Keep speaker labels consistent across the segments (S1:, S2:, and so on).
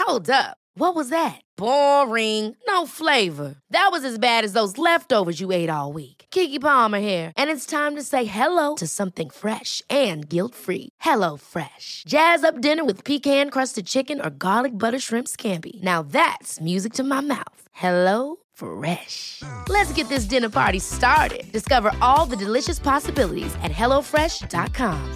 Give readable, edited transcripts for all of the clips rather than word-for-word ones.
S1: Hold up. What was that? Boring. No flavor. That was as bad as those leftovers you ate all week. Keke Palmer here, and it's time to say hello to something fresh and guilt-free. Hello Fresh. Jazz up dinner with pecan-crusted chicken or garlic butter shrimp scampi. Now that's music to my mouth. Hello Fresh. Let's get this dinner party started. Discover all the delicious possibilities at hellofresh.com.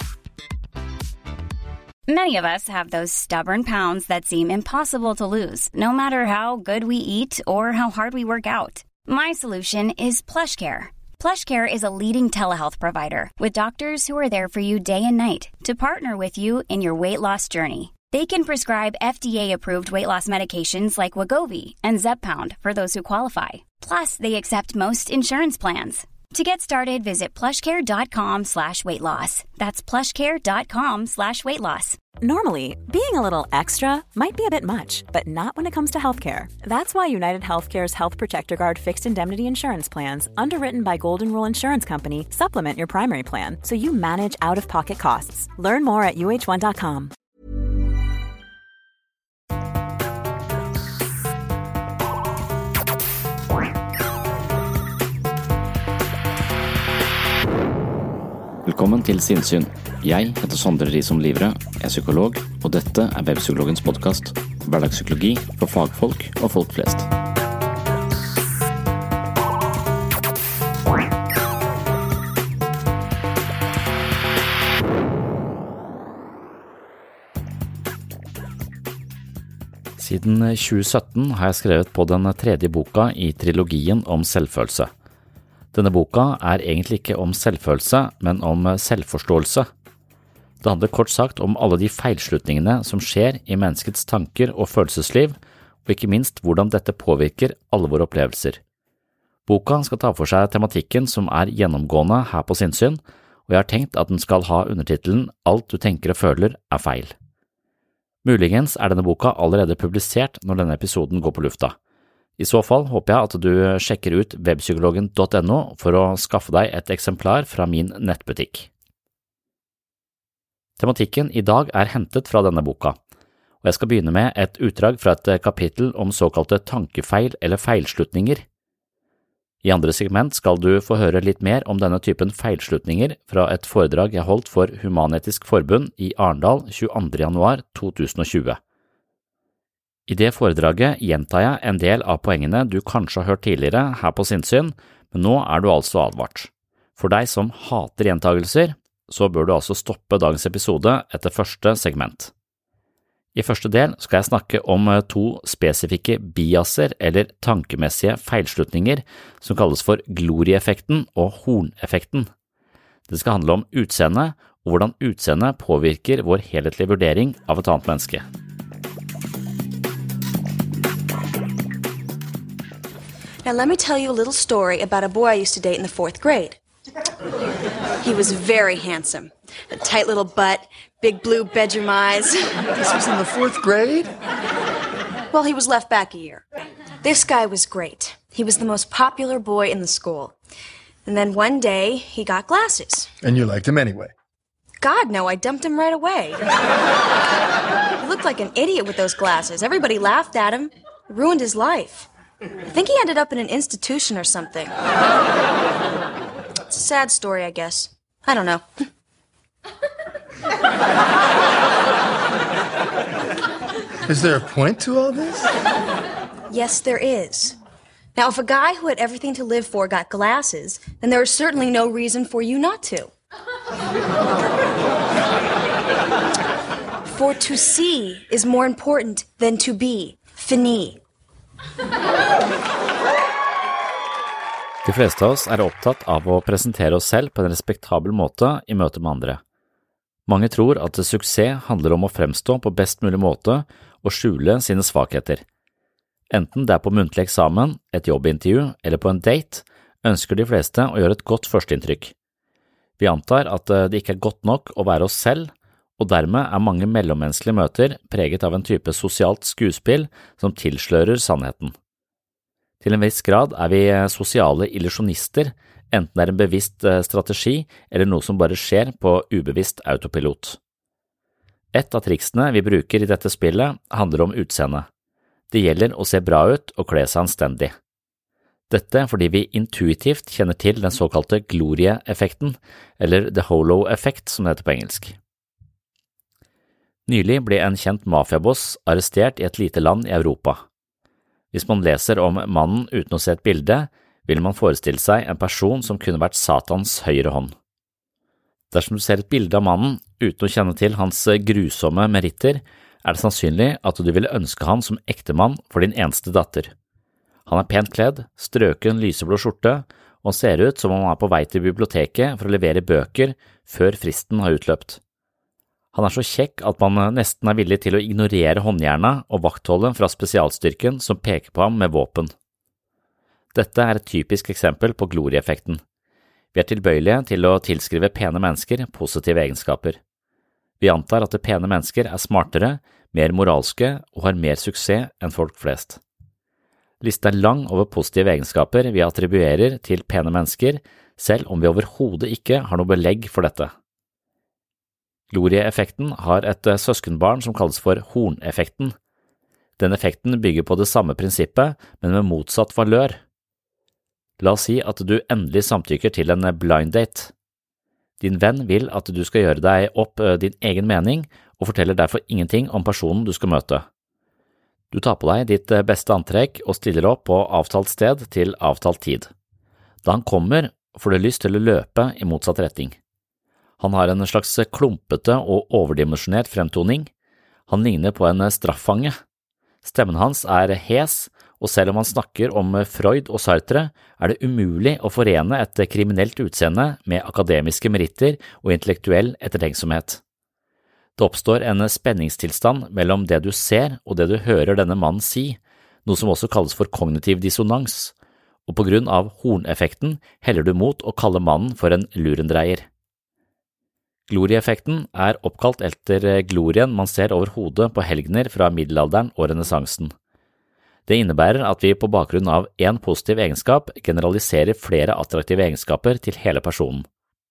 S2: Many of us have those stubborn pounds that seem impossible to lose, no matter how good we eat or how hard we work out. My solution is PlushCare. PlushCare is a leading telehealth provider with doctors who are there for you day and night to partner with you in your weight loss journey. They can prescribe FDA-approved weight loss medications like Wegovy and Zepbound for those who qualify. Plus, they accept most insurance plans. To get started, visit plushcare.com/weightloss. That's plushcare.com/weightloss.
S3: Normally, being a little extra might be a bit much, but not when it comes to healthcare. That's why United Healthcare's Health Protector Guard fixed indemnity insurance plans, underwritten by Golden Rule Insurance Company, supplement your primary plan so you manage out-of-pocket costs. Learn more at uh1.com.
S4: Velkommen til Sinnsyn. Jeg heter Sondre Risom Livre, er psykolog, og dette er Webpsykologens podcast. Hverdagspsykologi for fagfolk og folk flest. Siden 2017 har jeg skrevet på den tredje boka i trilogien om selvfølelse. Denne boka er egentlig ikke om selvfølelse, men om selvforståelse. Det handler kort sagt om alle de feilslutningene som skjer i menneskets tanker og følelsesliv, og ikke minst hvordan dette påvirker alle våre opplevelser. Boka skal ta for seg tematikken som er gjennomgående her på Sinnsyn, og jeg har tenkt at den skal ha undertitelen «Alt du tenker og føler er feil». Muligens er denne boka allerede publisert når denne episoden går på lufta. I så fall håper jeg at du sjekker ut webpsykologen.no for å skaffe deg et eksemplar fra min nettbutikk. Tematikken i dag er hentet fra denne boka, og jeg skal begynne med et utdrag fra et kapittel om såkalte tankefeil eller feilslutninger. I andre segment skal du få høre litt mer om denne typen feilslutninger fra et foredrag jeg holdt for Human-Etisk Forbund i Arendal 22. januar 2020. I det foredraget gjentar jeg en del av poengene du kanskje har hørt tidligere her på Sinnsyn, men nå er du altså advart. For deg som hater gjentagelser, så bør du altså stoppe dagens episode etter første segment. I første del skal jeg snakke om to spesifikke biaser eller tankemessige feilslutninger som kalles for glorieffekten og horneffekten. Det skal handle om utseende og hvordan utseende påvirker vår helhetlige vurdering av et annet menneske.
S5: Now let me tell you a little story about a boy I used to date in the 4th grade. He was very handsome. A tight little butt, big blue bedroom eyes.
S6: This was in the 4th grade?
S5: Well, he was left back a year. This guy was great. He was the most popular boy in the school. And then one day, he got glasses.
S6: And you liked him anyway?
S5: God, no, I dumped him right away. He looked like an idiot with those glasses. Everybody laughed at him. It ruined his life. I think he ended up in an institution or something. It's a sad story, I guess. I don't know.
S6: Is there a point to all this?
S5: Yes, there is. Now, if a guy who had everything to live for got glasses, then there is certainly no reason for you not to. For to see is more important than to be. Fini.
S4: De fleste av oss er opptatt av å presentere oss selv på en respektabel måte i møte med andre. Mange tror at suksess handler om å fremstå på best mulig måte og skjule sine svakheter. Enten det er på muntlig eksamen, et jobbintervju eller på en date, ønsker de fleste å gjøre et godt førsteinntrykk. Vi antar at det ikke er godt nok å være oss selv, og dermed er mange mellommenneskelige møter preget av en type sosialt skuespill som tilslører sannheten. Til en viss grad er vi sosiale illusjonister, enten det er en bevisst strategi eller noe som bare skjer på ubevisst autopilot. Et av triksene vi bruker i dette spillet handler om utseende. Det gjelder å se bra ut og kle seg anstendig. Dette fordi vi intuitivt kjenner til den såkalte glorie-effekten, eller the holo effect som det heter på engelsk. Nylig ble en kjent mafiaboss arrestert i et lite land i Europa. Hvis man leser om mannen uten å se et bilde, vil man forestille seg en person som kunne vært Satans høyre hånd. Dersom du ser et bilde av mannen uten å kjenne til hans grusomme meritter, er det sannsynlig at du ville ønske han som ektemann for din eneste datter. Han pent kledd, strøken lyseblå skjorte, og ser ut som om han på vei til biblioteket for å levere bøker før fristen har utløpt. Han så kjekk at man nesten villig til å ignorere håndjernet og vaktholdet fra spesialstyrken som peker på ham med våpen. Dette et typisk eksempel på glorieeffekten. Vi tilbøyelige til å tilskrive pene mennesker positive egenskaper. Vi antar at pene mennesker smartere, mer moralske og har mer suksess enn folk flest. Listen lang over positive egenskaper vi attribuerer til pene mennesker, selv om vi overhodet ikke har noe belegg for dette. Glorieeffekten har et søskenbarn som kalles for horneffekten. Den effekten bygger på det samme prinsippet, men med motsatt valør. La oss si at du endelig samtykker til en blind date. Din venn vil at du skal gjøre deg opp din egen mening og forteller derfor ingenting om personen du skal møte. Du tar på deg ditt beste antrekk og stiller opp på avtalt sted til avtalt tid. Da han kommer, får du lyst til å løpe i motsatt retning. Han har en slags klumpete og overdimensjonert fremtoning. Han ligner på en straffange. Stemmen hans hes, og selv om han snakker om Freud og Sartre, det umulig å forene et kriminelt utseende med akademiske meritter og intellektuell ettertenksomhet. Det oppstår en spenningstilstand mellom det du ser og det du hører denne mannen si, noe som også kalles for kognitiv dissonans, og på grunn av horneffekten heller du mot å kalle mannen for en lurendreier. Glorieeffekten oppkalt etter glorien man ser over hodet på helgener fra middelalderen og renessansen. Det innebærer at vi på bakgrunn av en positiv egenskap generaliserer flere attraktive egenskaper til hele personen.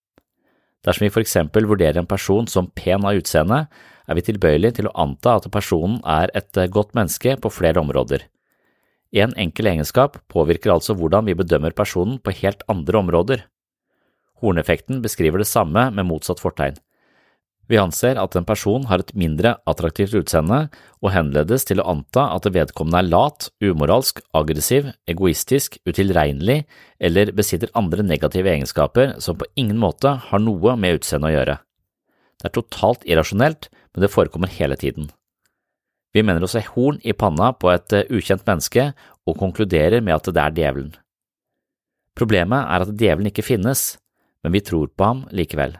S4: Dersom vi for eksempel vurderer en person som pen av utseende, vi tilbøyelige til å anta at personen et godt menneske på flere områder. En enkel egenskap påvirker altså hvordan vi bedømmer personen på helt andre områder. Horneffekten beskriver det samme med motsatt fortegn. Vi anser at en person har et mindre attraktivt utseende og henledes til å anta at vedkommende lat, umoralsk, aggressiv, egoistisk, utilregnelig eller besitter andre negative egenskaper som på ingen måte har noe med utseendet å gjøre. Det totalt irrasjonelt, men det forekommer hele tiden. Vi mener å se horn i panna på et ukjent menneske og konkluderer med at det djevelen. Problemet at djevelen ikke finnes, men vi tror på ham likevel.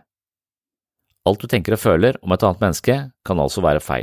S4: Alt du tenker og føler om et annet menneske kan altså være feil.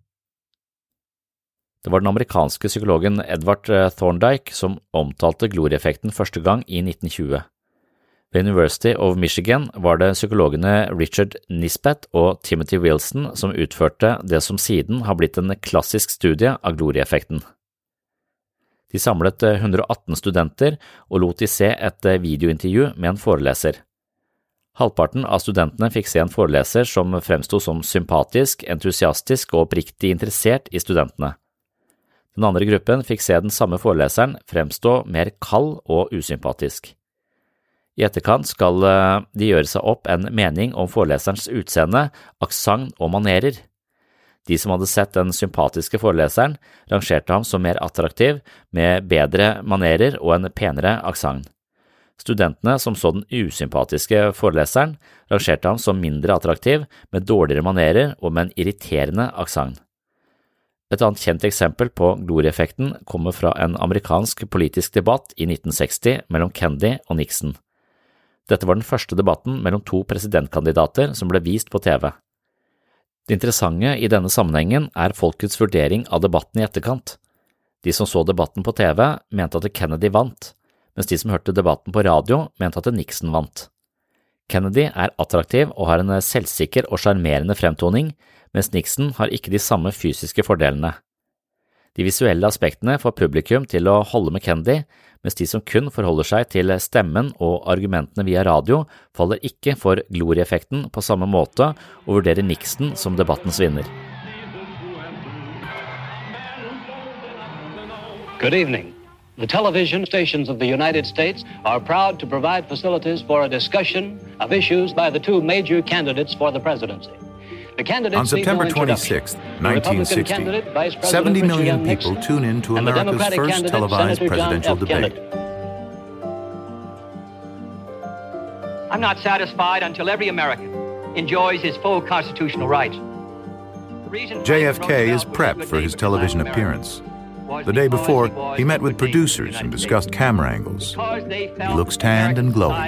S4: Det var den amerikanske psykologen Edward Thorndike som omtalte glorieeffekten første gang i 1920. Ved University of Michigan var det psykologene Richard Nisbett og Timothy Wilson som utførte det som siden har blitt en klassisk studie av glorieeffekten. De samlet 118 studenter og lot de se et videointervju med en foreleser. Halvparten av studentene fikk se en foreleser som fremstod som sympatisk, entusiastisk og oppriktig interessert i studentene. Den andre gruppen fikk se den samme foreleseren fremstå mer kald og usympatisk. I etterkant skal de gjøre seg opp en mening om foreleserens utseende, aksent og manerer. De som hadde sett den sympatiske foreleseren, rangerte ham som mer attraktiv, med bedre manerer og en penere aksent. Studentene som så den usympatiske foreleseren, rangerte ham som mindre attraktiv, med dårligere manerer og med en irriterende aksent. Et annet kjent eksempel på glorieeffekten kommer fra en amerikansk politisk debatt i 1960 mellom Kennedy og Nixon. Dette var den første debatten mellom to presidentkandidater som ble vist på TV. Det interessante i denne sammenhengen folkets vurdering av debatten i etterkant. De som så debatten på TV, mente at Kennedy vant, mens de som hørte debatten på radio, mente at Nixon vant. Kennedy attraktiv og har en selvsikker og sjarmerende fremtoning, mens Nixon har ikke de samme fysiske fordelene. De visuelle aspektene får publikum til å holde med Kennedy, mens de som kun forholder seg til stemmen og argumentene via radio, faller ikke for glorieffekten på samme måte og vurderer Nixon som debattens vinner.
S7: Good evening. The television stations of the United States are proud to provide facilities for a discussion of issues by the two major candidates for the presidency.
S8: On September 26, 1960, 70 million people tune in to America's first televised presidential debate.
S9: I'm not satisfied until every American enjoys his full constitutional rights.
S8: JFK is prepped for his television appearance. The day before, he met with producers and discussed camera angles. He looks tanned and glowing.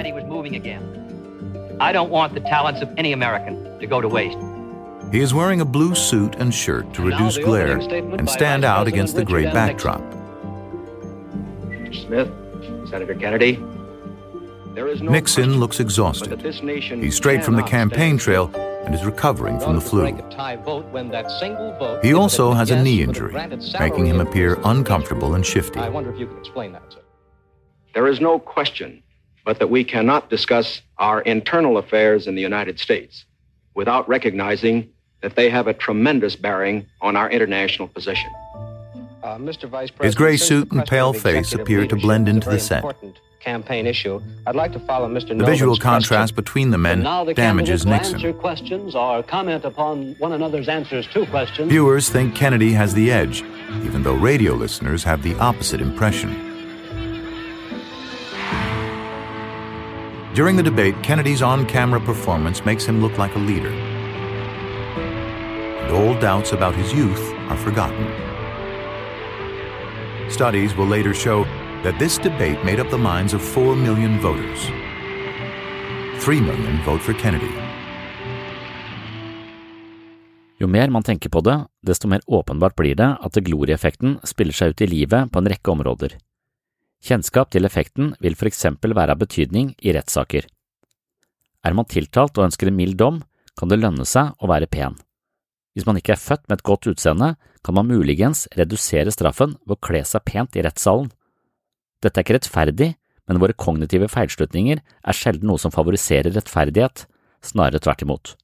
S9: I don't want the talents of any American to go to waste.
S8: He is wearing a blue suit and shirt to reduce glare and stand out against the gray backdrop.
S7: Mr. Smith, Senator Kennedy.
S8: Nixon looks exhausted. He's straight from the campaign trail and is recovering from the flu. He also has a knee injury, making him appear uncomfortable and shifty.
S7: I wonder if you can explain that, sir. There is no question but that we cannot discuss our internal affairs in the United States without recognizing that they have a tremendous bearing on our international position. Mr. Vice President,
S8: his gray suit and pale face appear to blend into the set.
S7: Campaign issue. I'd like to follow Mr.
S8: The visual contrast between the men damages Nixon.
S7: Answer questions or comment upon one another's answers to questions.
S8: Viewers think Kennedy has the edge, even though radio listeners have the opposite impression. During the debate, Kennedy's on-camera performance makes him look like a leader. And all doubts about his youth are forgotten. Studies will later show that this debate made up the minds of 4 million voters. 3 million vote for Kennedy.
S4: Jo mer man tenker på det, desto mer åpenbart blir det at glorieffekten spiller seg ut i livet på en rekke områder. Kjennskap til effekten vil for eksempel være av betydning i rettssaker. Er man tiltalt og ønsker en mild dom, kan det lønne seg å være pen. Hvis man ikke er født med et godt utseende, kan man muligens redusere straffen ved å kle seg pent i rettssalen. Dette er ikke rettferdig, men våre kognitive feilslutninger er sjelden noe som favoriserer rettferdighet, snarere tvert imot.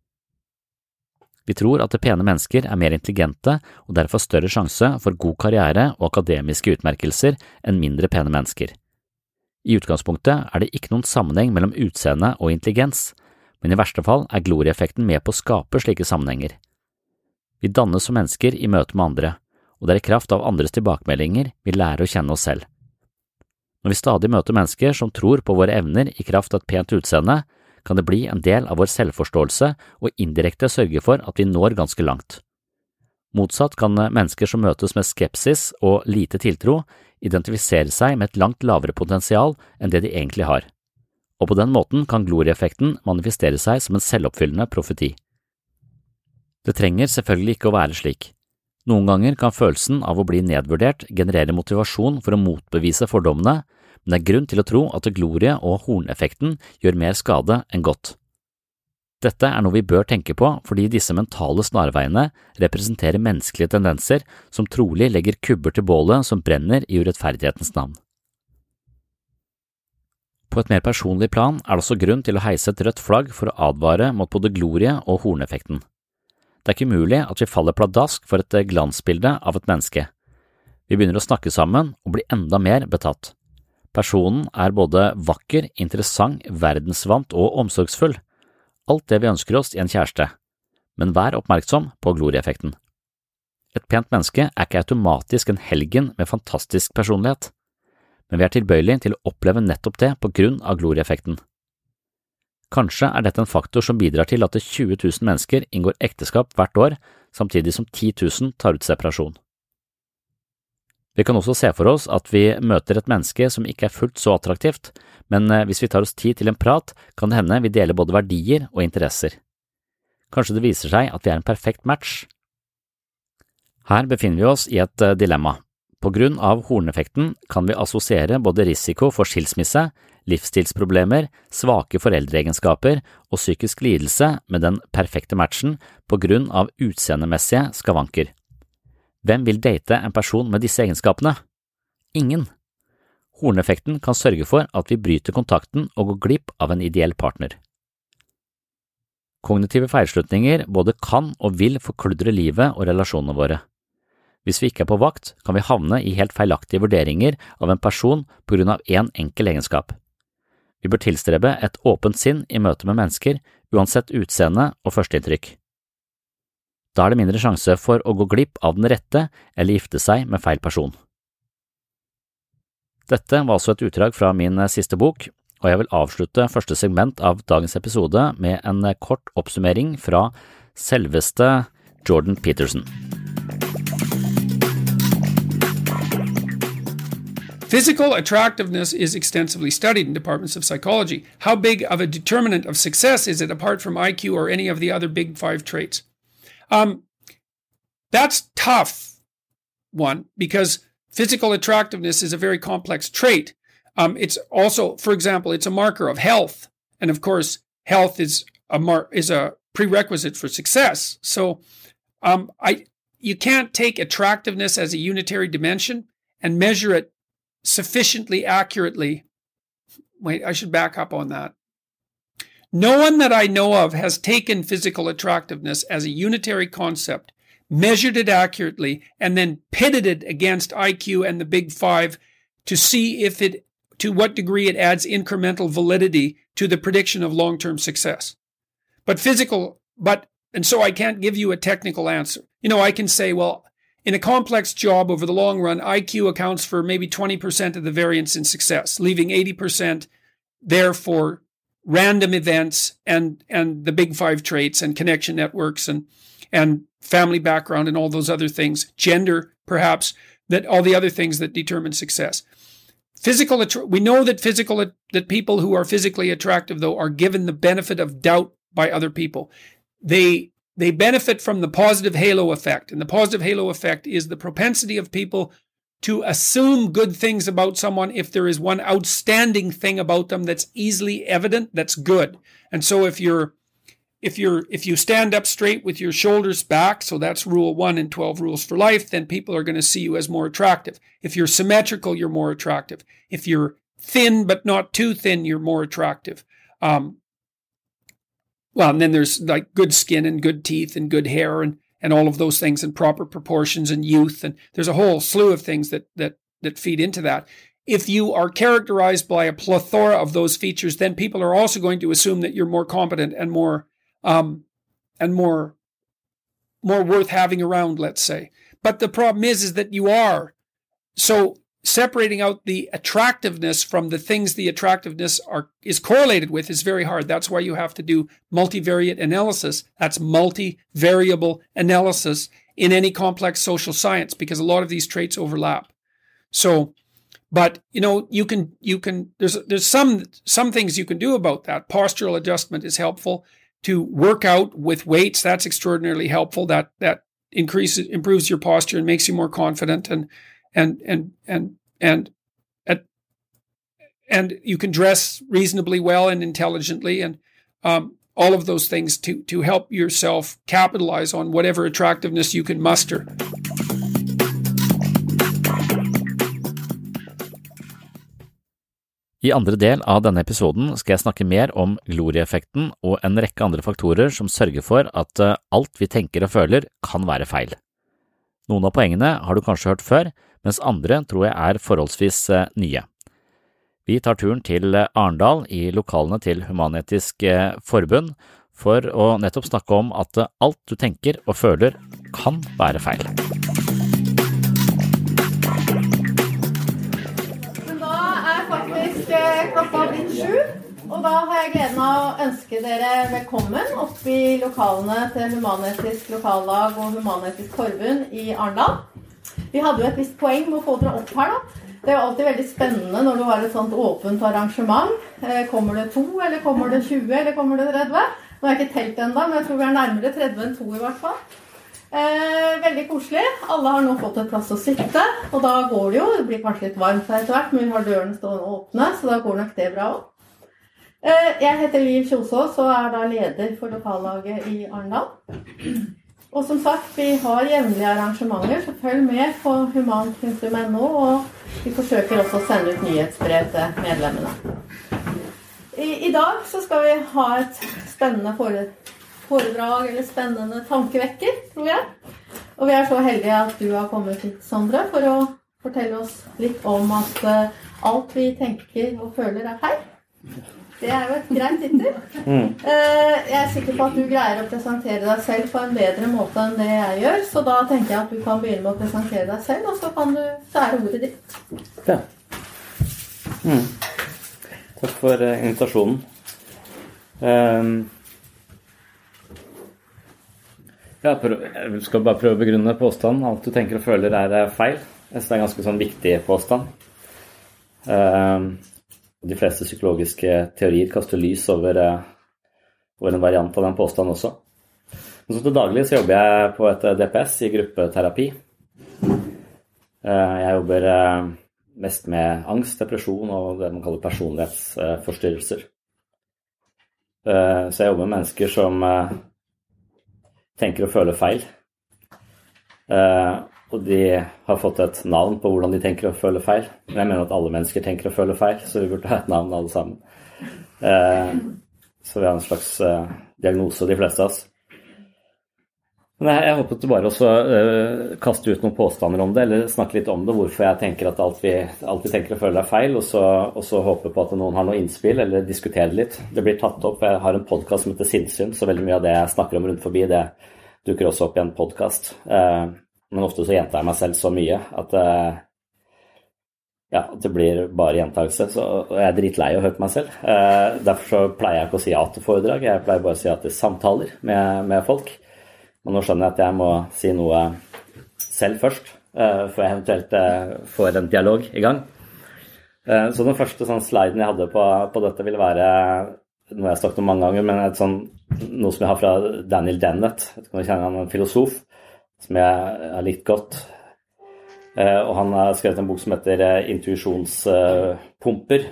S4: Vi tror at pene mennesker er mer intelligente og derfor større sjanse for god karriere og akademiske utmerkelser enn mindre pene mennesker. I utgangspunktet er det ikke noen sammenheng mellom utseende og intelligens, men i verste fall er glorieffekten med på å skape slike sammenhenger. Vi dannes som mennesker i møte med andre, og det er i kraft av andres tilbakemeldinger vi lærer å kjenne oss selv. Når vi stadig møter mennesker som tror på våre evner i kraft av et pent utseende, kan det bli en del av vår selvforståelse og indirekte sørge for at vi når ganske langt. Motsatt kan mennesker som møtes med skepsis og lite tiltro identifisere seg med et langt lavere potensial enn det de egentlig har, og på den måten kan glorieffekten manifestere seg som en selvoppfyllende profeti. Det trenger selvfølgelig ikke å være slik. Noen ganger kan følelsen av å bli nedvurdert generere motivasjon for å motbevise fordommene, men det er grunn til å tro at glorie og horneffekten gjør mer skade enn godt. Dette er noe vi bør tenke på fordi disse mentale snarveiene representerer menneskelige tendenser som trolig legger kubber til bålet som brenner i urettferdighetens navn. På et mer personlig plan er det også grunn til å heise et rødt flagg for å advare mot både glorie og horneffekten. Det er ikke mulig at vi faller pladask for et glansbilde av et menneske. Vi begynner å snakke sammen og blir enda mer betatt. Personen er både vakker, interessant, verdensvant og omsorgsfull. Alt det vi ønsker oss i en kjæreste. Men vær oppmerksom på glorieffekten. Et pent menneske er ikke automatisk en helgen med fantastisk personlighet, men vi er tilbøyelige til å oppleve nettopp det på grunn av glorieffekten. Kanskje er dette en faktor som bidrar til at 20 000 mennesker inngår ekteskap hvert år, samtidig som 10 000 tar ut separasjon. Vi kan også se for oss at vi møter et menneske som ikke er fullt så attraktivt, men hvis vi tar oss tid til en prat, kan det hende vi deler både verdier og interesser. Kanskje det viser seg at vi er en perfekt match. Her befinner vi oss i et dilemma. På grunn av horneffekten kan vi assosiere både risiko for skilsmisse, livsstilsproblemer, svake foreldreegenskaper og psykisk lidelse med den perfekte matchen på grunn av utseendemessige skavanker. Hvem vil date en person med disse egenskapene? Ingen. Horneffekten kan sørge for at vi bryter kontakten og går glipp av en ideell partner. Kognitive feilslutninger både kan og vil forkludre livet og relasjonene våre. Hvis vi ikke er på vakt, kan vi havne i helt feilaktige vurderinger av en person på grunn av en enkel egenskap. Vi bør tilstrebe et åpent sinn i møte med mennesker, uansett utseende og førsteinntrykk. Da er det mindre sjanse for å gå glipp av den rette eller gifte seg med feil person. Dette var altså et utdrag fra min siste bok, og jeg vil avslutte første segment av dagens episode med en kort oppsummering fra selveste Jordan Peterson.
S10: Physical attractiveness is extensively studied in departments of psychology. How big of a determinant of success is it apart from IQ or any of the other big 5 traits? That's tough one because physical attractiveness is a very complex trait. It's also, for example, it's a marker of health. And of course, health is a prerequisite for success. So, you can't take attractiveness as a unitary dimension and measure it sufficiently accurately. Wait, I should back up on that. No one that I know of has taken physical attractiveness as a unitary concept, measured it accurately, and then pitted it against IQ and the big 5 to see to what degree it adds incremental validity to the prediction of long-term success. And so I can't give you a technical answer. I can say, well, in a complex job over the long run, IQ accounts for maybe 20% of the variance in success, leaving 80% there for random events and the big 5 traits and connection networks and family background and all those other things, gender perhaps, that all the other things that determine success. We know that people who are physically attractive though are given the benefit of doubt by other people. They benefit from the positive halo effect, and the positive halo effect is the propensity of people to assume good things about someone if there is one outstanding thing about them that's easily evident, that's good. And so if you stand up straight with your shoulders back, so that's rule 1 in 12 rules for life, then people are going to see you as more attractive. If you're symmetrical, you're more attractive. If you're thin but not too thin, you're more attractive. And then there's like good skin and good teeth and good hair and all of those things and proper proportions and youth. And there's a whole slew of things that feed into that. If you are characterized by a plethora of those features, then people are also going to assume that you're more competent and more worth having around, let's say. But the problem is that you are. So separating out the attractiveness from the things the attractiveness is correlated with is very hard. That's why you have to do multivariate analysis. That's multivariable analysis in any complex social science because a lot of these traits overlap. So, but you can there's some things you can do about that. Postural adjustment is helpful. To work out with weights, that's extraordinarily helpful. That improves your posture and makes you more confident and you can dress reasonably well and intelligently and all of those things to help yourself capitalize on whatever attractiveness you can muster.
S4: I andre del av denne episoden skal jeg snakke mer om glorieeffekten og en rekke andre faktorer som sørger for at alt vi tenker og føler kan være feil. Noen av poengene har du kanskje hørt før, mens andre tror jeg er forholdsvis nye. Vi tar turen til Arendal i lokalene til Human-Etisk Forbund for å nettopp snakke om at alt du tenker og føler kan være feil.
S11: Klokka blitt 7, og da har jeg gleden av å ønske dere velkommen opp i lokalene til Human-Etisk Lokallag og Human-Etisk Forbund i Arendal. Vi hadde jo et visst poeng med å få dere opp her da. Det er jo alltid veldig spennende når du har et sånt åpent arrangement. Kommer det 2, eller kommer det 20, eller kommer det 30? Nå har jeg ikke telt enda, men jeg tror vi er nærmere 30 enn 2 i hvert fall. Veldig koselig. Alle har nå fått et plass å sitte, og da går det jo. Det blir kanskje litt varmt her etter hvert, men vi har døren stående åpne, så da går nok det bra også. Jeg heter Liv Kjosås og er da leder for lokallaget i Arendal. Og som sagt, vi har jevnlige arrangementer, så følg med på human.no, og vi forsøker også å sende ut nyhetsbrev til medlemmene. I dag så skal vi ha et spennende foredrag, eller spennende tankevekker, tror jeg. Og vi så heldige at du har kommet hit, Sondre, for å fortelle oss litt om at alt vi tenker og føler feil. Det jo et greit tittel. Jeg sikker på at du greier å presentere deg selv på en bedre måte enn det jeg gjør, så da tenker jeg at du kan begynne med å presentere deg selv, og så kan du sære ordet ditt.
S4: Ja. Takk for invitasjonen. Jeg skal bare prøve å begrunne påstanden. Alt du tenker og føler feil. Jeg synes det en ganske sånn viktig påstand. De fleste psykologiske teorier kaster lys over en variant av den påstanden også. Men så til daglig så jobber jeg på et DPS i gruppeterapi. Jeg jobber mest med angst, depresjon og det man kaller personlighetsforstyrrelser. Så jeg jobber med mennesker som tenker og føler feil. Og de har fått et navn på hvordan de tenker og føler feil. Men jeg mener at alle mennesker tenker og føler feil, så vi burde ha et navn alle sammen. Så vi har en slags diagnose, de fleste av oss. Men jeg håpet bare å kaste ut noen påstander om det, eller snakke litt om det, hvorfor jeg tenker at alt vi tenker og føler feil, og så håpe på at noen har noe innspill, eller diskutere litt. Det blir tatt opp. Jeg har en podcast som heter Sinnssyn, så veldig mye av det jeg snakker om rundt forbi, det dukker også opp i en podcast. Men ofte så gjentar jeg meg selv så mye at det blir bare gjentagelse, så jeg er dritlei å høre på meg selv. Derfor så pleier jeg ikke å si ja til foredrag, jeg pleier bare å si ja til samtaler med folk. Men nå skjønner jeg at jeg må si noe selv først, før jeg eventuelt får en dialog i gang. Så den første sliden jeg hadde på dette vil være noe jeg har snakket om mange ganger, men noe som jeg har fra Daniel Dennett, jeg vet ikke om jeg kjenner han, en filosof, som jeg har likt godt. Og han har skrevet en bok som heter Intuisjonspumper.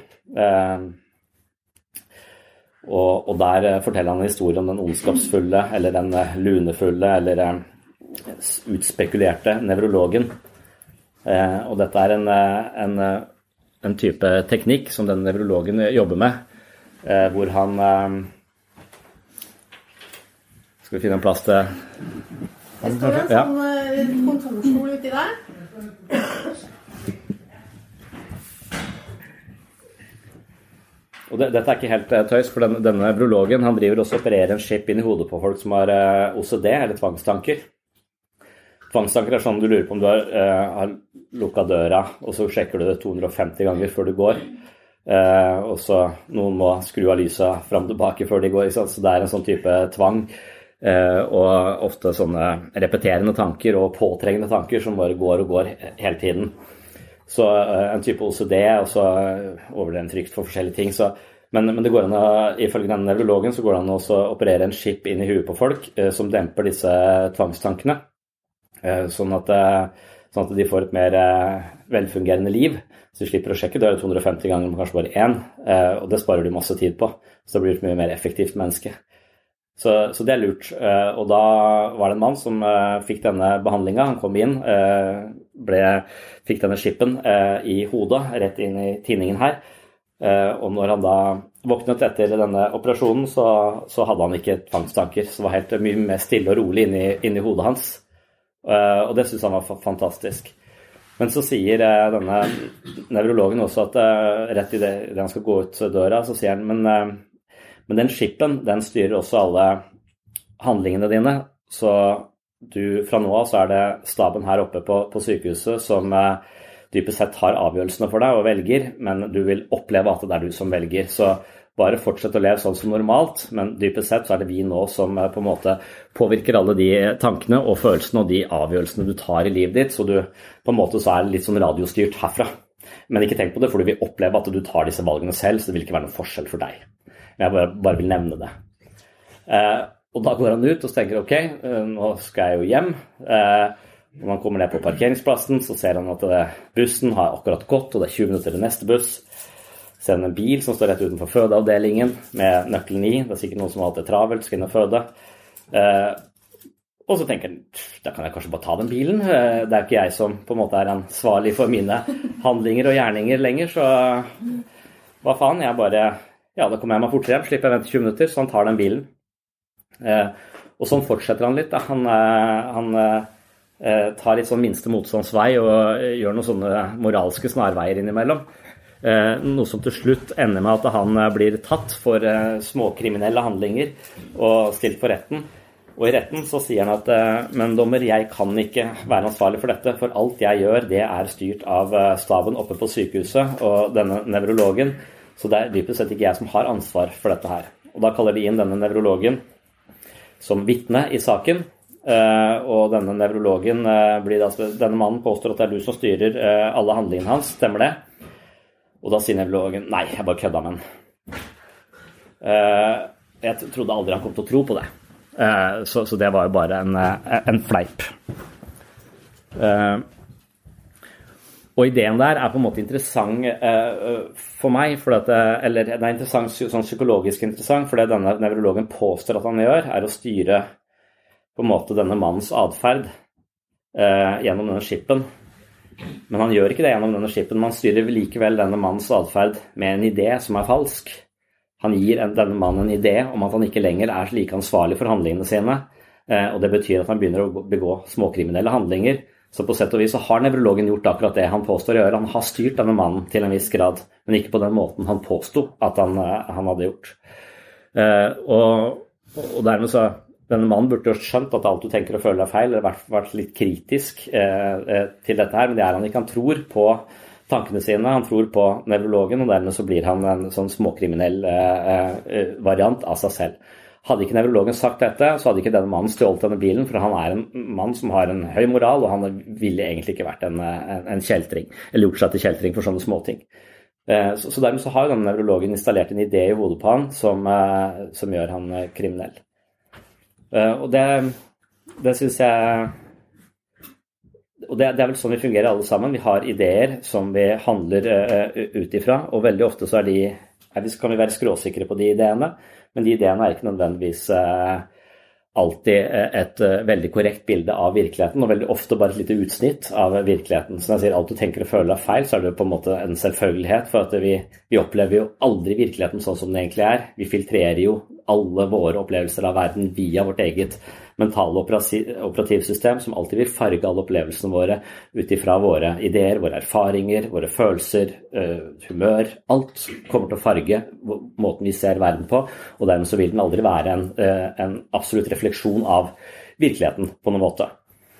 S4: Og der forteller han en historie om den ondskapsfulle, eller den lunefulle, eller utspekulerte nevrologen. Og dette en type teknikk som den nevrologen jobber med, hvor han skal vi finne en plass til.
S11: Det står en sånn kontorstol uti der.
S4: Og dette ikke helt tøys, for denne nevrologen, han driver også og opererer en chip inn i hodet på folk som har OCD, eller tvangstanker. Tvangstanker sånn du lurer på om du har lukket døra, og så sjekker du det 250 ganger før du går. Og så noen må skru av lyset frem og tilbake før de går, så det en sånn type tvang. Og ofte sånne repeterende tanker og påtrengende tanker som bare går og går hele tiden. Så en type OCD, og så overdreven frykt for forskjellige ting. Men det går an å, ifølge denne nevrologen, så går det an å også operere en chip inn i huet på folk som demper disse tvangstankene. Sånn at de får et mer velfungerende liv. Så de slipper å sjekke døra 250 ganger, men kanskje bare én. Og det sparer de masse tid på. Så det blir et mye mer effektivt menneske. Så det lurt, og da var det en mann som fikk denne behandlingen. Han kom inn, fikk denne chipen i hodet, rett inn i tinningen her. Og når han da våknet etter denne operasjonen, så hadde han ikke tvangstanker. Så det var helt mye mer stille og rolig inn i hodet hans. Og det synes han var fantastisk. Men så sier denne nevrologen også at rett i det han skal gå ut døra, så sier han, men den chipen, den styrer også alle handlingene dine, så fra nå av så det staben her oppe på sykehuset som dypest sett har avgjørelsene for deg og velger, men du vil oppleve at det du som velger. Så bare fortsett å leve sånn som normalt, men dypest sett så det vi nå som på en måte påvirker alle de tankene og følelsene og de avgjørelsene du tar i livet ditt, så du på en måte så det litt sånn radiostyrt herfra. Men ikke tenk på det, for du vil oppleve at du tar disse valgene selv, så det vil ikke være noen forskjell for deg. Men jeg bare vil nevne det. Og da går han ut og tenker, ok, nå skal jeg jo hjem. Når man kommer ned på parkeringsplassen, så ser han at bussen har akkurat gått, og det 20 minutter til neste buss. Ser han en bil som står rett utenfor fødeavdelingen med nøkkelen i. Det sikkert noen som har hatt det travelt, skal inn og føde. Og så tenker han, da kan jeg kanskje bare ta den bilen. Det ikke jeg som på en måte ansvarlig for mine handlinger og gjerninger lenger, så hva faen, da kommer jeg meg fortere hjem, slipper jeg vente 20 minutter, så han tar den bilen. Og sånn fortsetter han litt. Da. Han tar litt sånn minste motstandsvei og gjør noen sånne moralske snarveier innimellom. Noe som til slutt ender med at han blir tatt for småkriminelle handlinger og stilt for retten. Og i retten så sier han at men dommer, jeg kan ikke være ansvarlig for dette, for alt jeg gjør, det styrt av staben oppe på sykehuset og denne nevrologen, så det dypest sett ikke jeg som har ansvar for dette her. Og da kaller de inn denne nevrologen som vitne i saken, og denne nevrologen denne mannen påstår at det du som styrer alle handlingene hans, stemmer det? Og da sier nevrologen, nei, jeg bare kødda med han. Jeg trodde aldri han kom til å tro på det. Så det var jo bare en fleip. Og ideen der på en måte interessant for meg, eller det interessant, sånn psykologisk interessant, for det denne nevrologen påstår at han gjør, å styre på en måte denne mannens adferd gjennom denne skippen. Men han gjør ikke det gjennom denne skippen, man styrer likevel denne mannens adferd med en idé som falsk. Han gir denne mannen en idé om at han ikke lenger like ansvarlig for handlingene sine, og det betyr at han begynner å begå småkriminelle handlinger. Så på sett og vis så har nevrologen gjort akkurat det han påstår å gjøre. Han har styrt denne mannen til en viss grad, men ikke på den måten han påstod at han hadde gjort. Og dermed så, denne mannen burde jo skjønt at alt du tenker og føler feil, eller vært litt kritisk til dette her, men det han ikke. Han tror på tankene sine, han tror på nevrologen, og dermed så blir han en sånn småkriminell variant av seg selv. Hadde ikke nevrologen sagt dette, så hadde ikke denne mannen stjålet denne bilen, for han en mann som har en høy moral, og han ville egentlig ikke vært en kjeltring, eller gjort seg til kjeltring for sånne småting. Så dermed så har denne nevrologen installert en idé i hodet på han, som gjør han kriminell. Og det synes jeg... Og det vel sånn vi fungerer alle sammen. Vi har ideer som vi handler utifra, og veldig ofte så kan vi være skråsikre på de ideene, men de ideene ikke nødvendigvis alltid et veldig korrekt bilde av virkeligheten, og veldig ofte bare et lite utsnitt av virkeligheten. Så når jeg sier alt du tenker og føler feil, så det på en måte en selvfølgelighet, for at vi opplever jo aldri virkeligheten sånn som den egentlig Vi filtrerer jo alle våre opplevelser av verden via vårt eget mentale operativsystem, som alltid vil farge alle opplevelsene våre utifra våre ideer, våre erfaringer, våre følelser, humør. Alt kommer til å farge måten vi ser verden på, og dermed så vil den aldri være en absolutt refleksjon av virkeligheten på noen måte.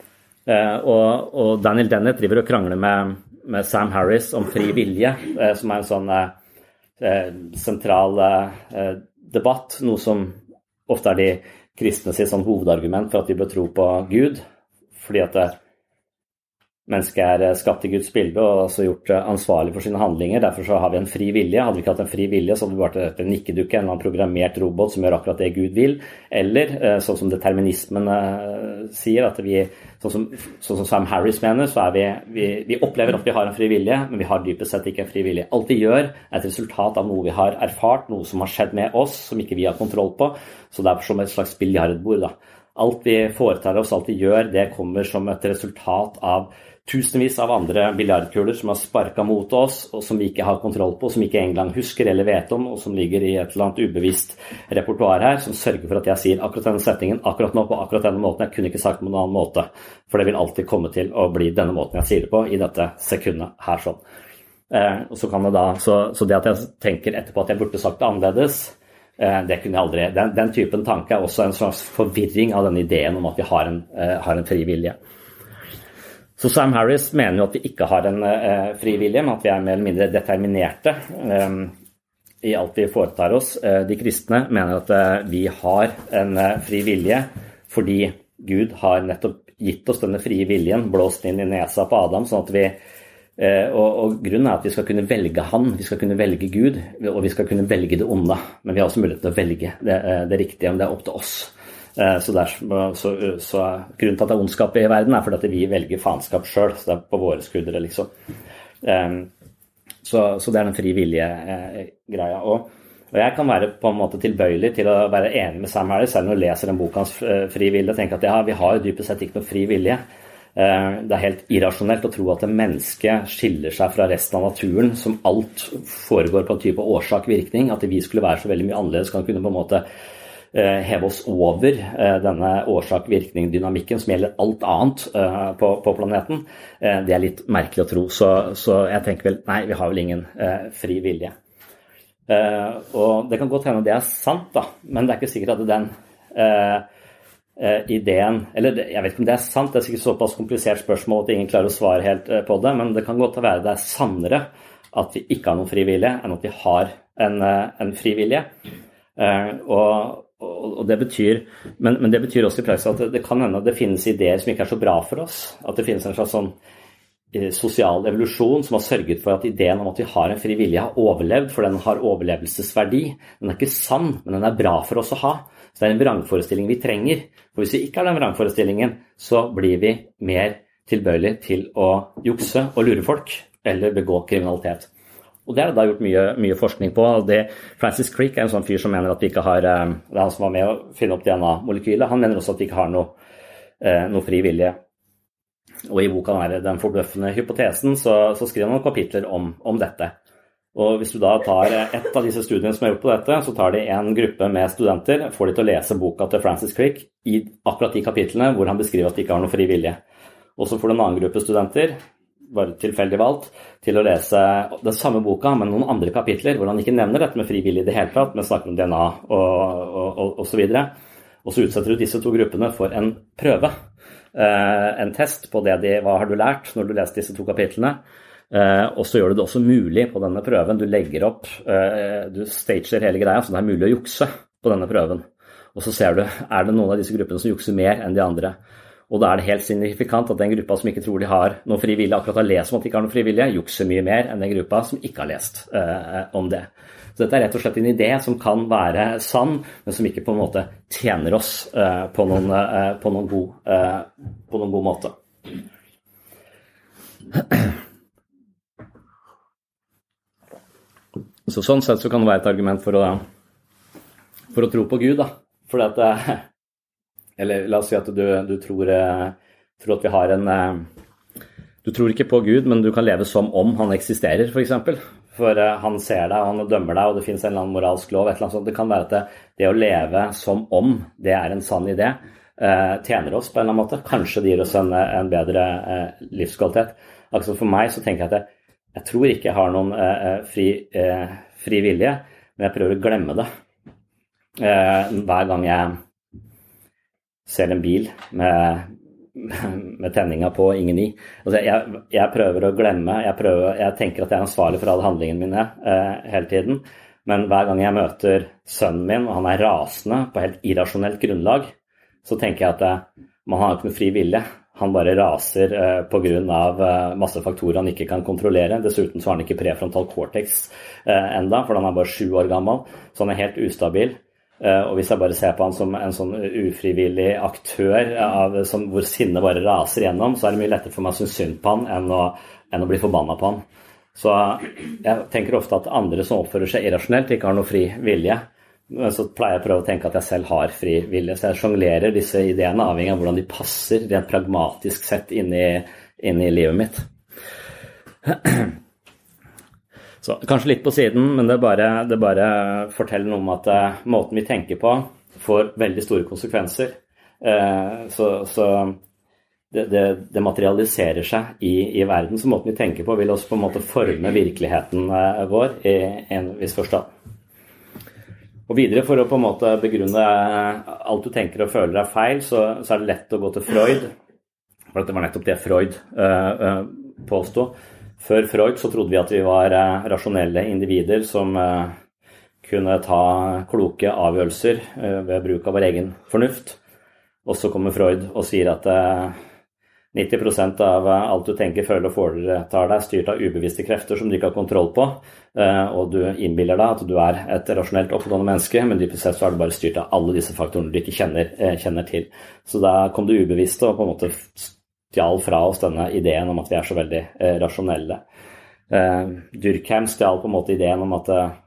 S4: Og Daniel Dennett driver og krangler med Sam Harris om fri vilje, som en sånn sentral debatt, noe som ofte de kristne sitt sånn hovedargument for at de bør tro på Gud, fordi at mennesket skapt i Guds bilde og også gjort ansvarlig for sine handlinger. Derfor så har vi en fri vilje. Hadde vi ikke hatt en fri vilje, så hadde vi vært en nikkedukke, en programmert robot som gjør akkurat det Gud vil. Eller, sånn som determinismen sier, at sånn som Sam Harris mener, så vi opplever at vi har en fri vilje, men vi har dypest sett ikke en fri vilje. Alt vi gjør et resultat av noe vi har erfart, noe som har skjedd med oss, som ikke vi har kontroll på. Så det som et slags biljardbord da. Alt vi foretar oss, alt vi gjør, det kommer som et resultat av tusenvis av andre biljardkuler som har sparket mot oss, og som vi ikke har kontroll på, som ikke engang husker eller vet om, og som ligger i et eller annet ubevisst repertoar her, som sørger for at jeg sier akkurat denne settingen, akkurat nå, på akkurat denne måten. Jeg kunne ikke sagt på noen annen måte, for det vil alltid komme til å bli denne måten jeg sier det på, i dette sekundet her sånn. Og så kan det da, så det at jeg tenker etterpå at jeg burde sagt det annerledes, det kunne jeg aldri. Den typen tanke også en slags forvirring av den ideen om at vi har en fri vilje. Så Sam Harris mener jo at vi ikke har en fri vilje, men at vi mer eller mindre determinerte i alt vi foretar oss. De kristne mener at vi har en fri vilje fordi Gud har nettopp gitt oss denne frie viljen, blåst inn i nesa på Adam, sånn at og grunnen at vi skal kunne velge han, vi skal kunne velge Gud, og vi skal kunne velge det onde, men vi har også mulighet til å velge det riktige, men det opp til oss. Så grunnen til at det ondskap i verden fordi at vi velger faenskap selv, så det på våre skuldre liksom. Så det den fri vilje greia. Og Og jeg kan være på en måte tilbøyelig til å være enig med Sam Harris, selv når jeg leser en bok hans fri vilje, og tenker at ja, vi har jo dypest sett ikke noe fri vilje. Det er helt irrasjonelt å tro at et menneske skiller seg fra resten av naturen, som alt foregår på en type årsak-virkning, at vi skulle være så veldig mye annerledes, kan kunne på en måte heve oss over denne årsak-virkning-dynamikken som gjelder alt annet på planeten. Det er litt merkelig å tro, så jeg tenker vel, nei, vi har vel ingen fri vilje. Og det kan godt hende det er sant da, men det er ikke sikkert at den ideen, eller jeg vet ikke om det er sant, det er sikkert såpass komplisert spørsmål at ingen klarer å svare helt på det, men det kan godt være det er sannere at vi ikke har noen fri vilje enn at vi har en fri vilje. Og det betyr, men det betyr også i praksis at det kan hende at det finnes ideer som ikke er så bra for oss, at det finnes en slags sånn sosial evolusjon som har sørget for at ideen om at vi har en fri vilje har overlevd, for den har overlevelsesverdi. Den er ikke sann, men den er bra for oss å ha. Så det er en vrangforestilling vi trenger. For hvis vi ikke har den vrangforestillingen, så blir vi mer tilbøyelig til å jukse og lure folk, eller begå kriminalitet. Og det er det da gjort mye forskning på. Francis Crick er en sånn fyr som mener at vi ikke har, det er han som var med å finne opp DNA-molekylet, han mener også at vi ikke har noe fri vilje. Og i boka Den forbløffende hypotesen så skriver han noen kapitler om dette. Og hvis du da tar et av disse studiene som er gjort på dette, så tar de en gruppe med studenter, får de til å lese boka til Francis Crick i akkurat de kapitlene hvor han beskriver at de ikke har noe fri vilje. Og så får du en annen gruppe studenter, bare tilfeldig valgt, til å lese den samme boka, men noen andre kapitler hvor han ikke nevner dette med fri vilje i det hele tatt, men snakker om DNA og så videre. Og så utsetter du disse to gruppene for en prøve. En test på hva har du lært når du leser disse to kapitlene, og så gjør du det også mulig på denne prøven. Du legger opp, du stager hele greia, så det er mulig å jukse på denne prøven. Og så ser du, er det noen av disse gruppene som jukser mer enn de andre? Og da er det helt signifikant at den gruppa som ikke tror de har noe fri vilje, akkurat har lest om at de ikke har noe fri vilje, jukser mye mer enn den gruppa som ikke har lest om det. Så dette er rett og slett en idé som kan være sann, men som ikke på en måte tjener oss på noen god måte. Så sånn sett så kan det være et argument for å tro på Gud da. Fordi at, eller la oss si at du tror at vi har du tror ikke på Gud, men du kan leve som om han eksisterer, for eksempel. For han ser deg, og han dømmer deg, og det finnes en eller annen moralsk lov, et eller annet sånt. Det kan være at det å leve som om det er en sann idé, tjener oss på en eller annen måte. Kanskje det gir oss en bedre livskvalitet. Altså for meg så tenker jeg at jeg tror ikke jeg har noen fri vilje, men jeg prøver å glemme det. Hver gang jeg ser en bil med tenninga på, ingen i. Altså jeg prøver å glemme, jeg tenker at jeg er ansvarlig for alle handlingene mine hele tiden, men hver gang jeg møter sønnen min, og han er rasende på helt irrasjonelt grunnlag, så tenker jeg at man har ikke noe fri vilje. Han bare raser på grunn av masse faktorer han ikke kan kontrollere. Dessuten så har han ikke prefrontal cortex enda, for han er bare 7 år gammel, så han er helt ustabil. Og hvis jeg bare ser på han som en sånn ufrivillig aktør hvor sinnet bare raser gjennom, så er det mye lettere for meg å synes synd på han enn å bli forbannet på han. Så jeg tenker ofte at andre som oppfører seg irrasjonelt ikke har noe fri vilje, men så pleier jeg å prøve å tenke at jeg selv har fri vilje. Så jeg jonglerer disse ideene avhengig av hvordan de passer rent pragmatisk sett inn i livet mitt. Så kanskje litt på siden, men det bare forteller noe om at måten vi tenker på får veldig store konsekvenser. Så det materialiserer seg i verden, så måten vi tenker på vil også på en måte forme virkeligheten vår i en viss forstand. Og videre, for å på en måte begrunne alt du tenker og føler er feil, så er det lett å gå til Freud. For det var nettopp det Freud påstod. Før Freud så trodde vi at vi var rasjonelle individer som kunne ta kloke avgjørelser ved bruk av vår egen fornuft. Og så kommer Freud og sier at 90% av alt du tenker, føler og foretar deg styrt av ubevisste krefter som du ikke har kontroll på, og du innbiller deg at du er et rasjonelt oppegående menneske, men dypest sett så er du bare styrt av alle disse faktorene du ikke kjenner til. Så da kom det ubevisste og på en måte stjal fra oss denne ideen om at vi er så veldig rasjonelle. Durkheim stjal på en måte ideen om at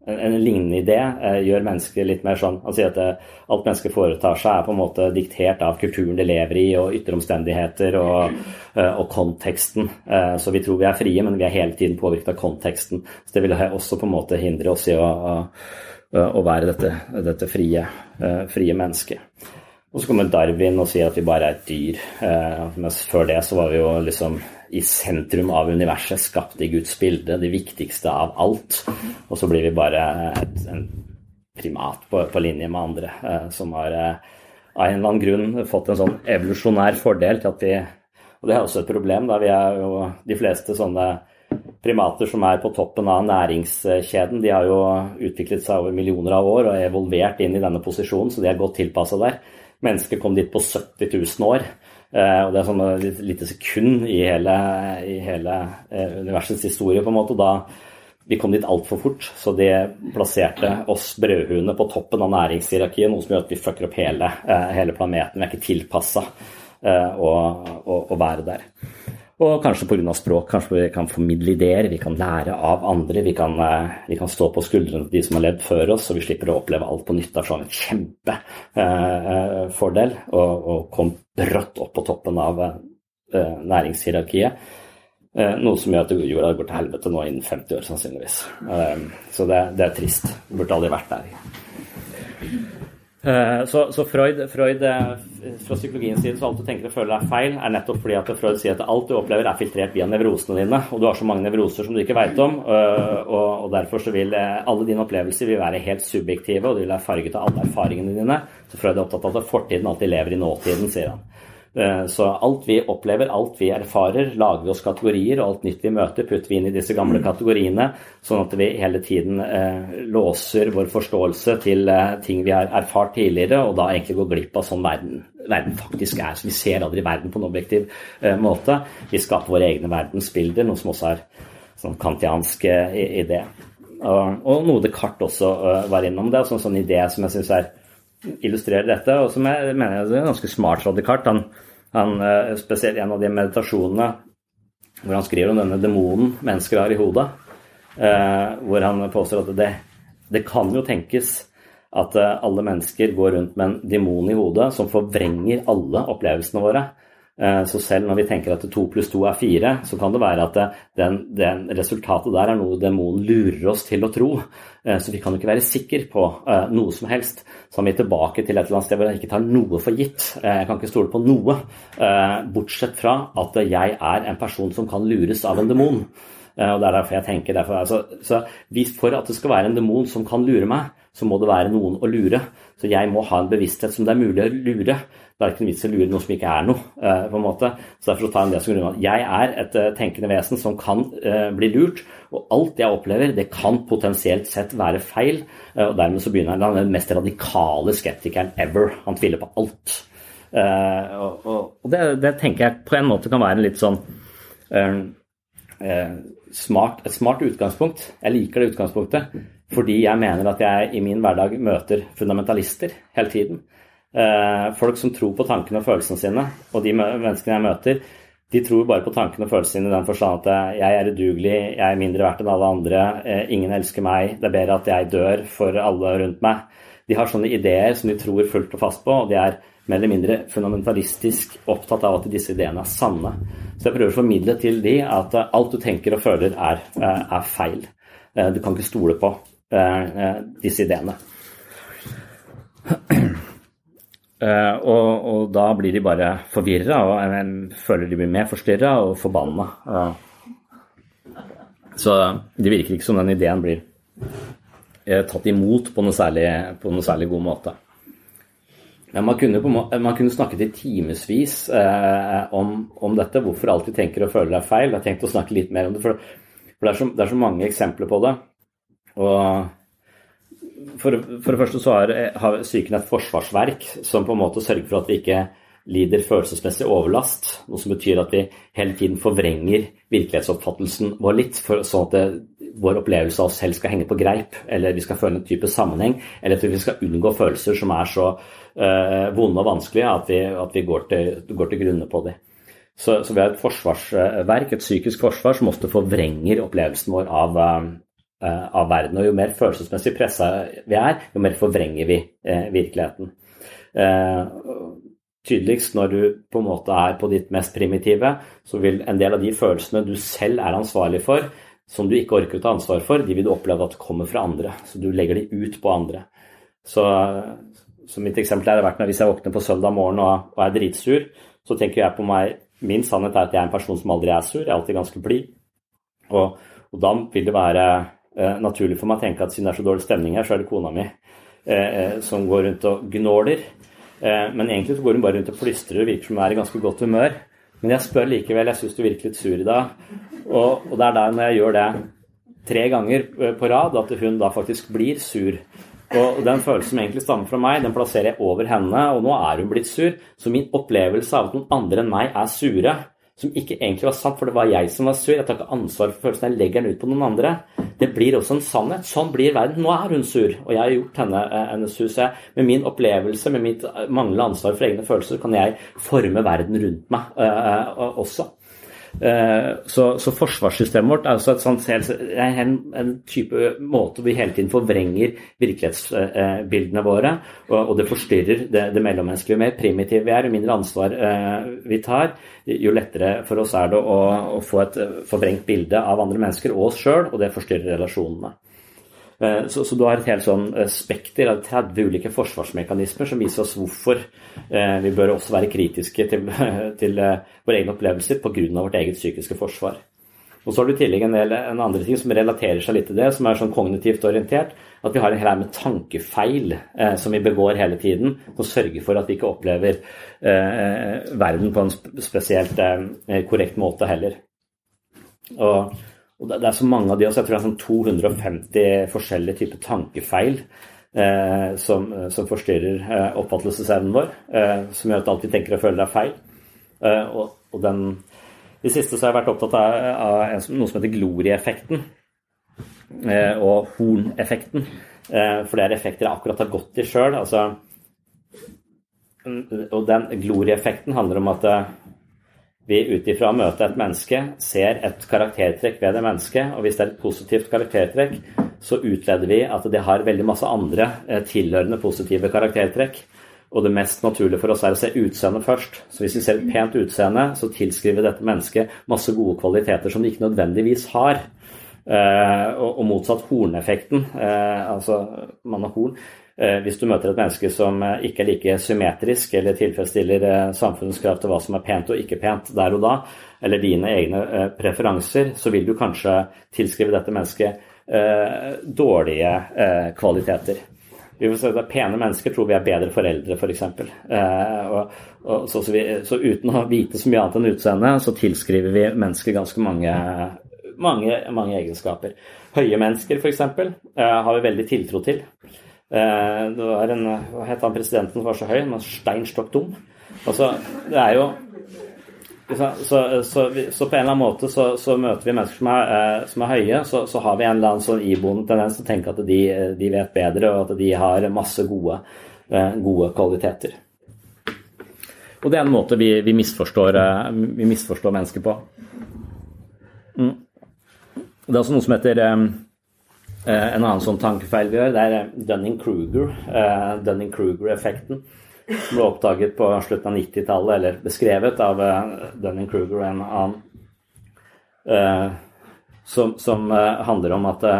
S4: en lignende idé gjør mennesket litt mer sånn, han sier at alt mennesket foretar seg på en måte diktert av kulturen det lever i, og ytre omstendigheter og konteksten. Så vi tror vi frie, men vi hele tiden påvirket av konteksten. Så det vil også på en måte hindre oss i å være dette frie mennesket. Og så kommer Darwin og sier at vi bare et dyr. Mens før det så var vi jo liksom i sentrum av universet, skapt i Guds bilde, det viktigste av alt. Og så blir vi bare en primat på linje med andre, som har av en eller annen grunn fått en sånn evolusjonær fordel til at vi, og det også et problem da, vi jo de fleste sånne primater som på toppen av næringskjeden, de har jo utviklet seg over millioner av år og evolvert inn i denne posisjonen, så de godt tilpasset der. Mennesker kom dit på 70 000 år, og det sånn et lite sekund i hele universets historie på en måte, og da vi kom dit alt for fort, så de plasserte oss brødhuene på toppen av næringshierarkiet, noe som gjør at vi fucker opp hele planeten, vi ikke tilpasset å være der. Og kanskje på grunn av språk, kanskje vi kan formidle ideer, vi kan lære av andre, vi kan stå på skuldrene til de som har levd før oss, så vi slipper å oppleve alt på nytt. Det sånn en kjempefordel å komme brått opp på toppen av næringshierarkiet, noe som gjør at jorda går til helvete nå innen 50 år sannsynligvis. Så det trist, det burde aldri vært der. Så Freud fra psykologiens side, så alt du tenker og føler feil, nettopp fordi at Freud sier at alt du opplever filtrert via nevrosene dine, og du har så mange nevroser som du ikke vet om, og derfor så vil alle dine opplevelser vil være helt subjektive, og de vil være farget av alle erfaringene dine. Så Freud opptatt av at fortiden alltid lever i nåtiden, sier han. Så alt vi opplever, alt vi erfarer, lager vi oss kategorier, og alt nytt vi møter putter vi inn i disse gamle kategoriene, sånn at vi hele tiden låser vår forståelse til ting vi har erfart tidligere, og da egentlig går glipp av sånn verden faktisk så vi ser aldri verden på en objektiv måte. Vi skaper våre egne verdensbilder, noe som også sånn kantiansk idé. Og noe Descartes også var innom det, og sånn idé som jeg synes illustrerer dette, og som jeg mener er ganske smart fra Descartes. Han spesielt en av de meditasjonene hvor han skriver om denne demonen mennesker har i hodet, hvor han påstår at det kan jo tenkes at alle mennesker går rundt med en demon i hodet som forvrenger alle opplevelsene våre. Så selv når vi tenker at 2 + 2 4, så kan det være at den resultatet der noe demonen lurer oss til å tro. Så vi kan ikke være sikre på noe som helst. Så er vi tilbake til et eller annet sted hvor jeg ikke tar noe for gitt. Jeg kan ikke stole på noe, bortsett fra at jeg en person som kan lures av en demon. Og det derfor jeg tenker så for at det skal være en demon som kan lure meg, så må det være noen å lure. Så jeg må ha en bevissthet som det mulig å lure. Det ikke en vits å lure noe som ikke noe, på en måte. Så derfor tar jeg det som grunn. Jeg et tenkende vesen som kan bli lurt, og alt jeg opplever, det kan potensielt sett være feil, og dermed så begynner han den mest radikale skeptikeren ever. Han tviler på alt. Og det tenker jeg på en måte kan være en litt sånn et smart utgangspunkt. Jeg liker det utgangspunktet, fordi jeg mener at jeg i min hverdag møter fundamentalister hele tiden. Folk som tror på tankene og følelsene sine, og de menneskene jeg møter, de tror bare på tankene og følelsene sine i den forstand at jeg udugelig, jeg mindre verdt enn alle andre, ingen elsker meg, det bedre at jeg dør for alle rundt meg. De har sånne ideer som de tror fullt og fast på, og de mer eller mindre fundamentalistisk opptatt av at disse ideene sanne. Så jeg prøver å formidle til de at alt du tenker og føler feil. Du kan ikke stole på disse ideene. Og da blir de bare forvirret, og jeg føler de blir mer forstyrret og forbannet. Så det virker ikke som den ideen blir tatt imot på noe særlig god måte. Men man kunne snakket i timesvis om dette, hvorfor alt vi tenker og føler feil. Jeg har tenkt å snakke litt mer om det, for det så mange eksempler på det. Og for det første så har psyken et forsvarsverk som på en måte sørger for at vi ikke lider følelsesmessig overlast, noe som betyr at vi hele tiden forvrenger virkelighetsoppfattelsen vår litt, sånn at vår opplevelse av oss selv skal henge på greip, eller vi skal føle en type sammenheng, eller at vi skal unngå følelser som så vonde og vanskelige at vi går til grunne på det. Så vi har et forsvarsverk, et psykisk forsvar som ofte forvrenger opplevelsen vår av verden, og jo mer følelsesmessig presset vi jo mer forvrenger vi virkeligheten. Tydeligst når du på en måte på ditt mest primitive, så vil en del av de følelsene du selv ansvarlig for, som du ikke orker å ta ansvar for, de vil du oppleve at det kommer fra andre, så du legger de ut på andre. Så mitt eksempel har vært hvis jeg våkner på søndag morgen og dritsur, så tenker jeg på meg, min sannhet at jeg en person som aldri sur, jeg alltid ganske blid, og da vil det være naturlig for meg å tenke at siden det så dårlig stemning her, så det kona mi som går rundt og gnåler, men egentlig så går hun bare rundt og plystrer og virker som hun i ganske godt humør, men jeg spør likevel, jeg synes du virker litt sur i dag, og det der når jeg gjør det 3 ganger på rad, at hun da faktisk blir sur. Og den følelsen som egentlig stammer fra meg, den plasserer jeg over henne, og nå hun blitt sur. Så min opplevelse av at noen andre enn meg sure, som ikke egentlig var sant, for det var jeg som var sur, jeg tar ikke ansvar for følelsen, jeg legger den ut på noen andre. Det blir også en sannhet. Sånn blir verden. Nå hun sur, og jeg har gjort henne sur. Så med min opplevelse, med mitt manglende ansvar for egne følelser, kan jeg forme verden rundt meg også. Så forsvarssystemet vårt også en type måte vi hele tiden forvrenger virkelighetsbildene våre, og det forstyrrer det mellommenneskelige. Jo mer primitive vi jo mindre ansvar vi tar, jo lettere for oss det å få et forvrengt bilde av andre mennesker og oss selv, og det forstyrrer relasjonene. Så du har et helt sånn spekter av 30 ulike forsvarsmekanismer som viser oss hvorfor vi bør også være kritiske til våre egne opplevelser på grunn av vårt eget psykiske forsvar. Og så har du i tillegg en andre ting som relaterer seg litt til det, som sånn kognitivt orientert, at vi har en hel her med tankefeil som vi begår hele tiden, og sørger for at vi ikke opplever verden på en spesielt korrekt måte heller. Og det så mange av de også, jeg tror det sånn 250 forskjellige typer tankefeil som forstyrrer oppfattelsesevnen vår, som gjør at alt vi tenker og føler feil. Og i siste så har jeg vært opptatt av noe som heter glorieeffekten og horneffekten, for det effekter jeg akkurat har gått i selv. Og den glorieeffekten handler om at vi utifra å møte et menneske ser et karaktertrekk ved det mennesket, og hvis det et positivt karaktertrekk, så utleder vi at det har veldig masse andre tilhørende positive karaktertrekk, og det mest naturlige for oss å se utseende først. Så hvis vi ser et pent utseende, så tilskriver dette mennesket masse gode kvaliteter som det ikke nødvendigvis har. Og motsatt horneffekten, man har horn. Hvis du møter et menneske som ikke like symmetrisk eller tilfredsstiller samfunnets krav til hva som pent og ikke pent der og da, eller dine egne preferanser, så vil du kanskje tilskrive dette mennesket dårlige kvaliteter. Vi vil si at pene mennesker tror vi bedre foreldre, for eksempel. Så uten å vite så mye annet enn utseende, så tilskriver vi mennesker ganske mange egenskaper. Høye mennesker, for eksempel, har vi veldig tiltro til. Det var hva het han presidenten som var så høy, men steinstokkdum. Det jo så på en eller annen måte så møter vi mennesker som høye, så har vi en eller annen sånn iboende tendens til å tenke at de vet bedre, og at de har masse gode kvaliteter. Og det en måte vi misforstår mennesker på. Det også noe som heter en annen sånn tankefeil vi gjør, det Dunning-Kruger-effekten, som ble oppdaget på slutten av 90-tallet, eller beskrevet av Dunning-Kruger og en annen, som handler om at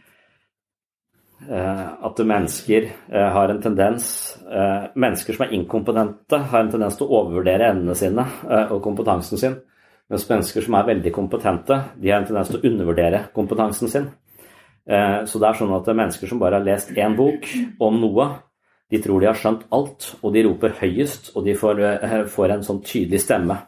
S4: mennesker har en tendens, mennesker som inkompetente har en tendens til å overvurdere evnene sine og kompetansen sin, mens mennesker som veldig kompetente, de har en tendens til å undervurdere kompetansen sin. Så det sånn at mennesker som bare har lest en bok om noe, de tror de har skjønt alt, og de roper høyest, og de får en sånn tydelig stemme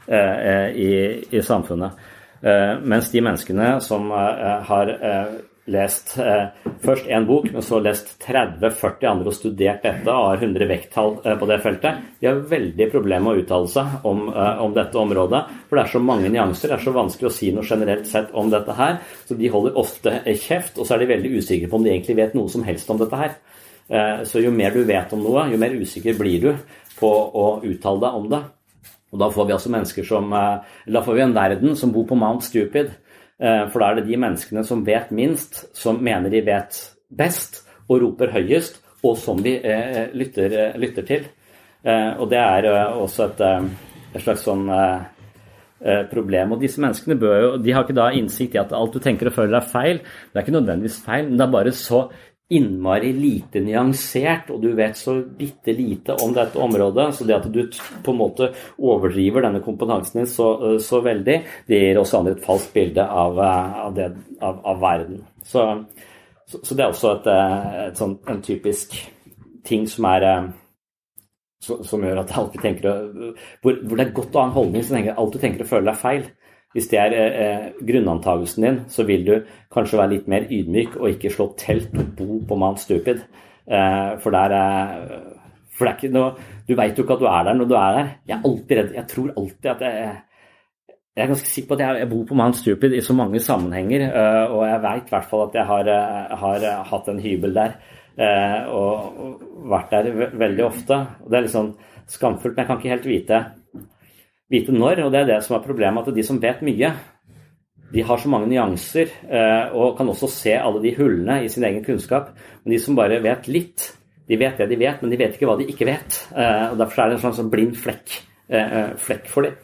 S4: i samfunnet. Mens de menneskene som har lest først en bok, men så lest 30-40 andre og studert dette og har 100 vekttall på det feltet, de har veldig problemer med å uttale seg om dette området, for det så mange nyanser, det så vanskelig å si noe generelt sett om dette her, så de holder ofte kjeft, og så de veldig usikre på om de egentlig vet noe som helst om dette her. Så jo mer du vet om noe, jo mer usikker blir du på å uttale deg om det. Og da får vi altså mennesker da får vi en verden som bor på Mount Stupid, For da det de menneskene som vet minst, som mener de vet best, og roper høyest, og som vi lytter til. Og det også et slags sånn problem. Og disse menneskene de har ikke da innsikt i at alt du tenker og føler feil. Det ikke nødvendigvis feil, men det bare så innmari lite nyansert, og du vet så bitte lite om dette området, så det at du på en måte overdriver denne kompetansen din så veldig, det gir også andre et falskt bilde av verden. Så det også en typisk ting som som gjør at alt du tenker, hvor det godt å ha en holdning, så tenker alt du tenker og føler feil. Hvis det grunnantagelsen din, så vil du kanskje være litt mer ydmyk og ikke slå telt og bo på Mount Stupid. For det er ikke noe, du vet jo ikke at du der når du der. Jeg alltid redd, jeg tror alltid at jeg ganske sikker på at jeg bor på Mount Stupid i så mange sammenhenger, og jeg vet i hvert fall at jeg har hatt en hybel der, og vært der veldig ofte. Og det litt sånn skamfullt, men jeg kan ikke helt vite når, og det det som problemet, at de som vet mye, de har så mange nyanser, og kan også se alle de hullene i sin egen kunnskap, men de som bare vet litt, de vet det de vet, men de vet ikke hva de ikke vet, og derfor det en sånn blind flekk for dem.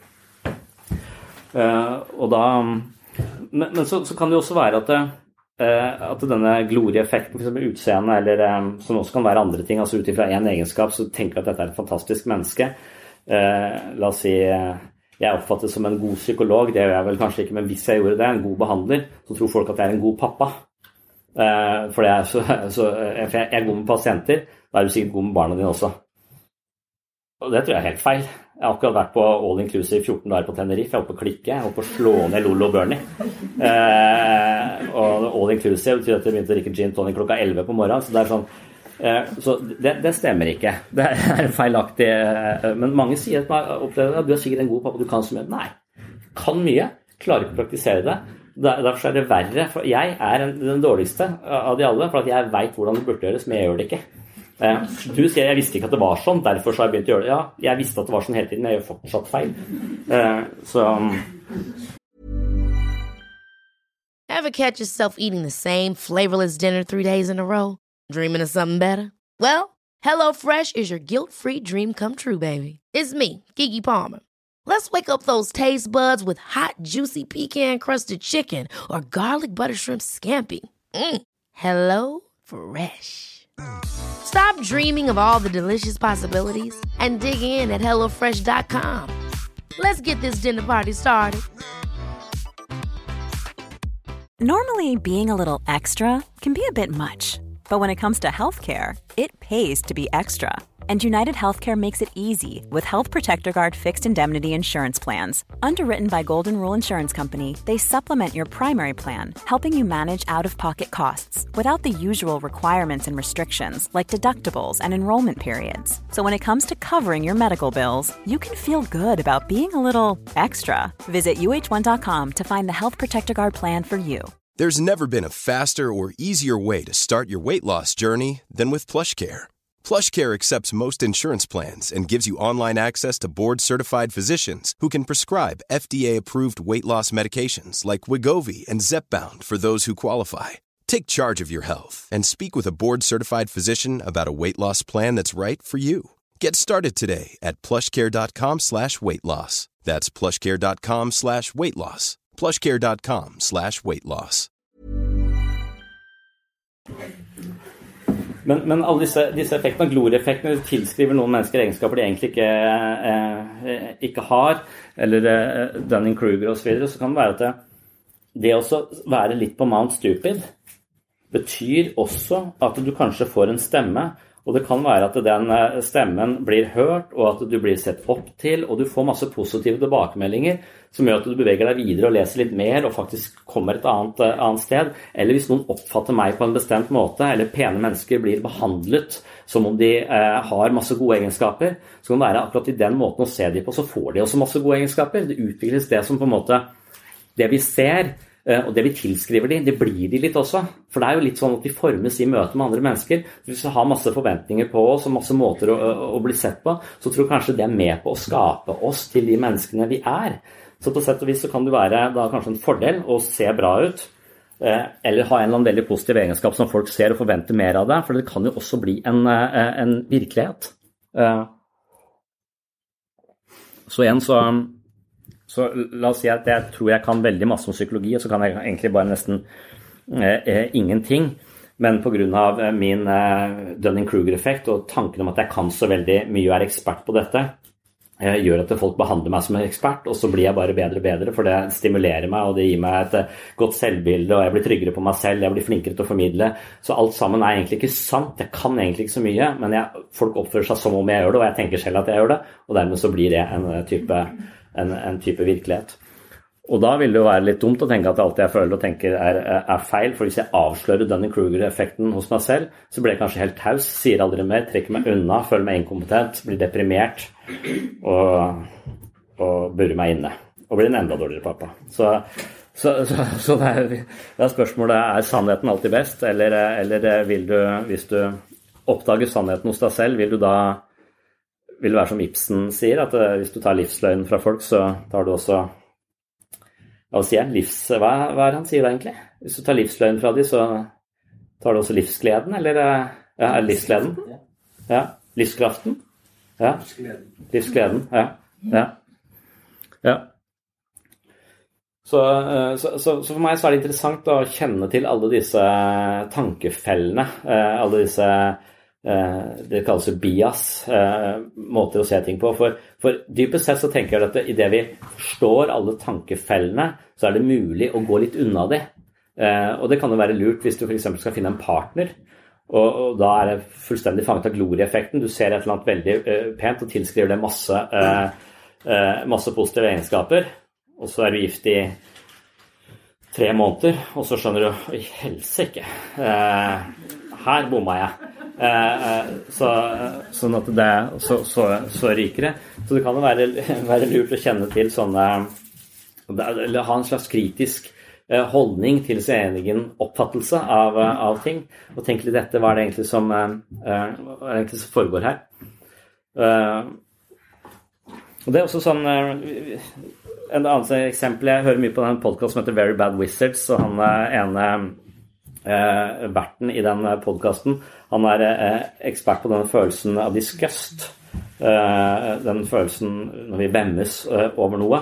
S4: Og da, men så kan det også være at denne glorieeffekten, for eksempel utseende, eller som også kan være andre ting, altså ut ifra en egenskap, så tenker jeg at dette et fantastisk menneske. La oss si, jeg oppfattes som en god psykolog, det gjør jeg vel kanskje ikke, men hvis jeg gjorde det, en god behandler, så tror folk at jeg en god pappa. For jeg er god med pasienter, da du sikkert god med barna dine også. Og det tror jeg helt feil. Jeg har akkurat vært på All Inclusive 14 dager på Tenerife, jeg holdt på å klikke, jeg holdt på å slå ned Lolo og Bernie. Og All Inclusive betyr at jeg begynte å drikke gin tonic klokka 11 på morgenen, så det sånn, så det stemmer ikke. Det feilaktig, men mange sier at man opplever at du sikkert en god pappa, du kan så mye. Nei, kan mye, klarer ikke å praktisere det. Derfor det verre, for jeg den dårligste av de alle, for at jeg vet hvordan det burde gjøres, men jeg gjør det ikke. Du sier jeg visste ikke at det var sånn, derfor så har jeg begynt å gjøre det. Ja, jeg visste at det var sånn hele tiden, men jeg gjør fortsatt feil.
S1: Ever catch yourself eating the same flavorless dinner 3 days in a row? Dreaming of something better? Well, HelloFresh is your guilt-free dream come true, baby. It's me, Keke Palmer. Let's wake up those taste buds with hot, juicy pecan-crusted chicken or garlic butter shrimp scampi. Hello Fresh. Stop dreaming of all the delicious possibilities and dig in at HelloFresh.com. Let's get this dinner party started.
S3: Normally, being a little extra can be a bit much. But when it comes to healthcare, it pays to be extra. And United Healthcare makes it easy with Health Protector Guard fixed indemnity insurance plans. Underwritten by Golden Rule Insurance Company, they supplement your primary plan, helping you manage out-of-pocket costs without the usual requirements and restrictions like deductibles and enrollment periods. So when it comes to covering your medical bills, you can feel good about being a little extra. Visit UH1.com to find the Health Protector Guard plan for you.
S12: There's never been a faster or easier way to start your weight loss journey than with PlushCare. PlushCare accepts most insurance plans and gives you online access to board-certified physicians who can prescribe FDA-approved weight loss medications like Wegovy and Zepbound for those who qualify. Take charge of your health and speak with a board-certified physician about a weight loss plan that's right for you. Get started today at plushcare.com/weightloss. That's plushcare.com/weightloss. plushcare.com/weightloss.
S4: Men alle disse effektene, glorieeffektene, tilskriver noen mennesker egenskaper de egentlig ikke har, eller Dunning-Kruger og så videre, så kan det være at det også være litt på Mount Stupid betyr også at du kanskje får en stemme, og det kan være at den stemmen blir hørt, og at du blir sett opp til, og du får masse positive tilbakemeldinger, som gjør at du beveger deg videre og leser litt mer, og faktisk kommer et annet sted. Eller hvis noen oppfatter meg på en bestemt måte, eller pene mennesker blir behandlet som om de har masse gode egenskaper, så kan det være akkurat i den måten å se de på, så får de også masse gode egenskaper. Det utvikles det som på en måte, det vi ser, Og det vi tilskriver de, det blir de litt også. For det jo litt sånn at vi formes i møte med andre mennesker. Hvis vi har masse forventninger på oss og masse måter å bli sett på, så tror jeg kanskje det med på å skape oss til de menneskene vi Så på sett og vis så kan det være da kanskje en fordel å se bra ut, eller ha en eller annen veldig positiv egenskap som folk ser og forventer mer av det, for det kan jo også bli en virkelighet. Så igjen så la oss si at jeg tror jeg kan veldig masse om psykologi, og så kan jeg egentlig bare nesten ingenting, men på grunn av min Dunning-Kruger-effekt og tanken om at jeg kan så veldig mye og ekspert på dette, gjør at folk behandler meg som en ekspert, og så blir jeg bare bedre og bedre, for det stimulerer meg, og det gir meg et godt selvbilde, og jeg blir tryggere på meg selv, jeg blir flinkere til å formidle. Så alt sammen egentlig ikke sant, jeg kan egentlig ikke så mye, men folk oppfører seg som om jeg gjør det, og jeg tenker selv at jeg gjør det, og dermed så blir det en type virkelighet. Og da vil det jo være litt dumt å tenke at alt jeg føler og tenker feil, for hvis jeg avslører Dunning-Kruger-effekten hos meg selv, så blir jeg kanskje helt taus, sier aldri mer, trekker meg unna, føler meg inkompetent, blir deprimert, og burrer meg inne, og blir en enda dårligere pappa. Så det spørsmålet, sannheten alltid best, eller vil du, hvis du oppdager sannheten hos deg selv, vil det være som Ibsen sier, at hvis du tar livsløgnen fra folk, så tar du også hva han sier da egentlig? Hvis du tar livsløgn fra dem, så tar du også livsgleden, eller livsgleden? Ja, livskraften? Ja, livsgleden, ja. Så for meg så det interessant å kjenne til alle disse tankefellene, alle disse det kalles bias, måter å se ting på. For dypest sett så tenker jeg at i det vi forstår alle tankefellene, så det mulig å gå litt unna det. Og det kan jo være lurt hvis du for eksempel skal finne en partner, og da det fullstendig fanget av glorieeffekten. Du ser et eller annet veldig pent og tilskriver det masse positive egenskaper, og så du gift i 3 måneder, og så skjønner du, i helsike, her bomma jeg. Sånn at det så ryker det. Så det kan jo være lurt å kjenne til sånne, eller ha en slags kritisk holdning til sin egen oppfattelse av ting, og tenke litt etter hva det egentlig som foregår her. Og det også sånn en annet eksempel, jeg hører mye på den podcast som heter Very Bad Wizards, og han ene verten i den podcasten, han ekspert på denne følelsen av disgust, den følelsen når vi vemmes over noe.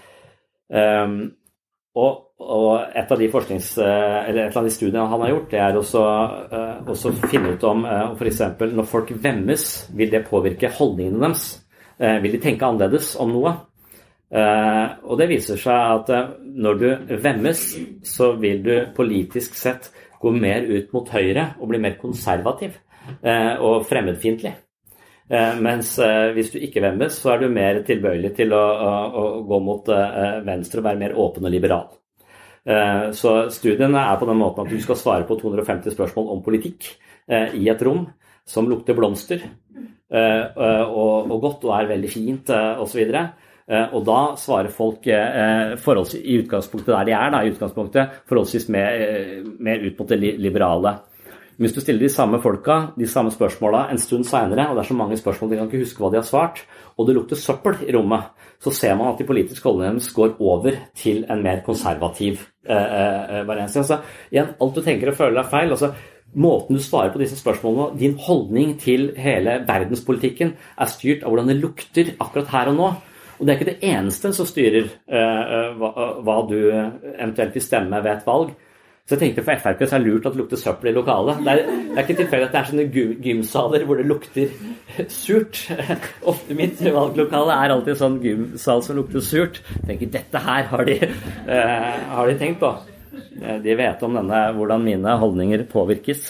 S4: Og et av de eller et av de studiene han har gjort, det også finne ut om for eksempel når folk vemmes, vil det påvirke holdningene deres? Vil de tenke annerledes om noe? Og det viser seg at når du vemmes, så vil du politisk sett gå mer ut mot høyre og bli mer konservativ og fremmedfiendtlig. Mens hvis du ikke vemmes, så du mer tilbøyelig til å gå mot venstre og være mer åpen og liberal. Så studiene på den måten at du skal svare på 250 spørsmål om politikk i et rom som lukter blomster og godt og veldig fint og så videre. Og da svarer folk forholdsvis, i utgangspunktet der de da, i utgangspunktet forholdsvis mer ut mot det liberale. Hvis du stiller de samme folka, de samme spørsmåla en stund senere, og det så mange spørsmål de kan ikke huske hva de har svart, og det lukter søppel i rommet, så ser man at de politiske holdningene går over til en mer konservativ variant. Så igjen, alt du tenker og føler feil, altså måten du svarer på disse spørsmålene, din holdning til hele verdenspolitikken styrt av hvordan det lukter akkurat her og nå. Og det ikke det eneste som styrer hva du eventuelt vil stemme ved et valg. Så jeg tenkte for FRP så det lurt at det lukter søppel i lokalet. Det ikke tilfeldig at det sånne gymsaler hvor det lukter surt. Ofte mitt valglokale alltid sånn gymsal som lukter surt. Jeg tenker, dette her har de tenkt på. De vet om hvordan mine holdninger påvirkes.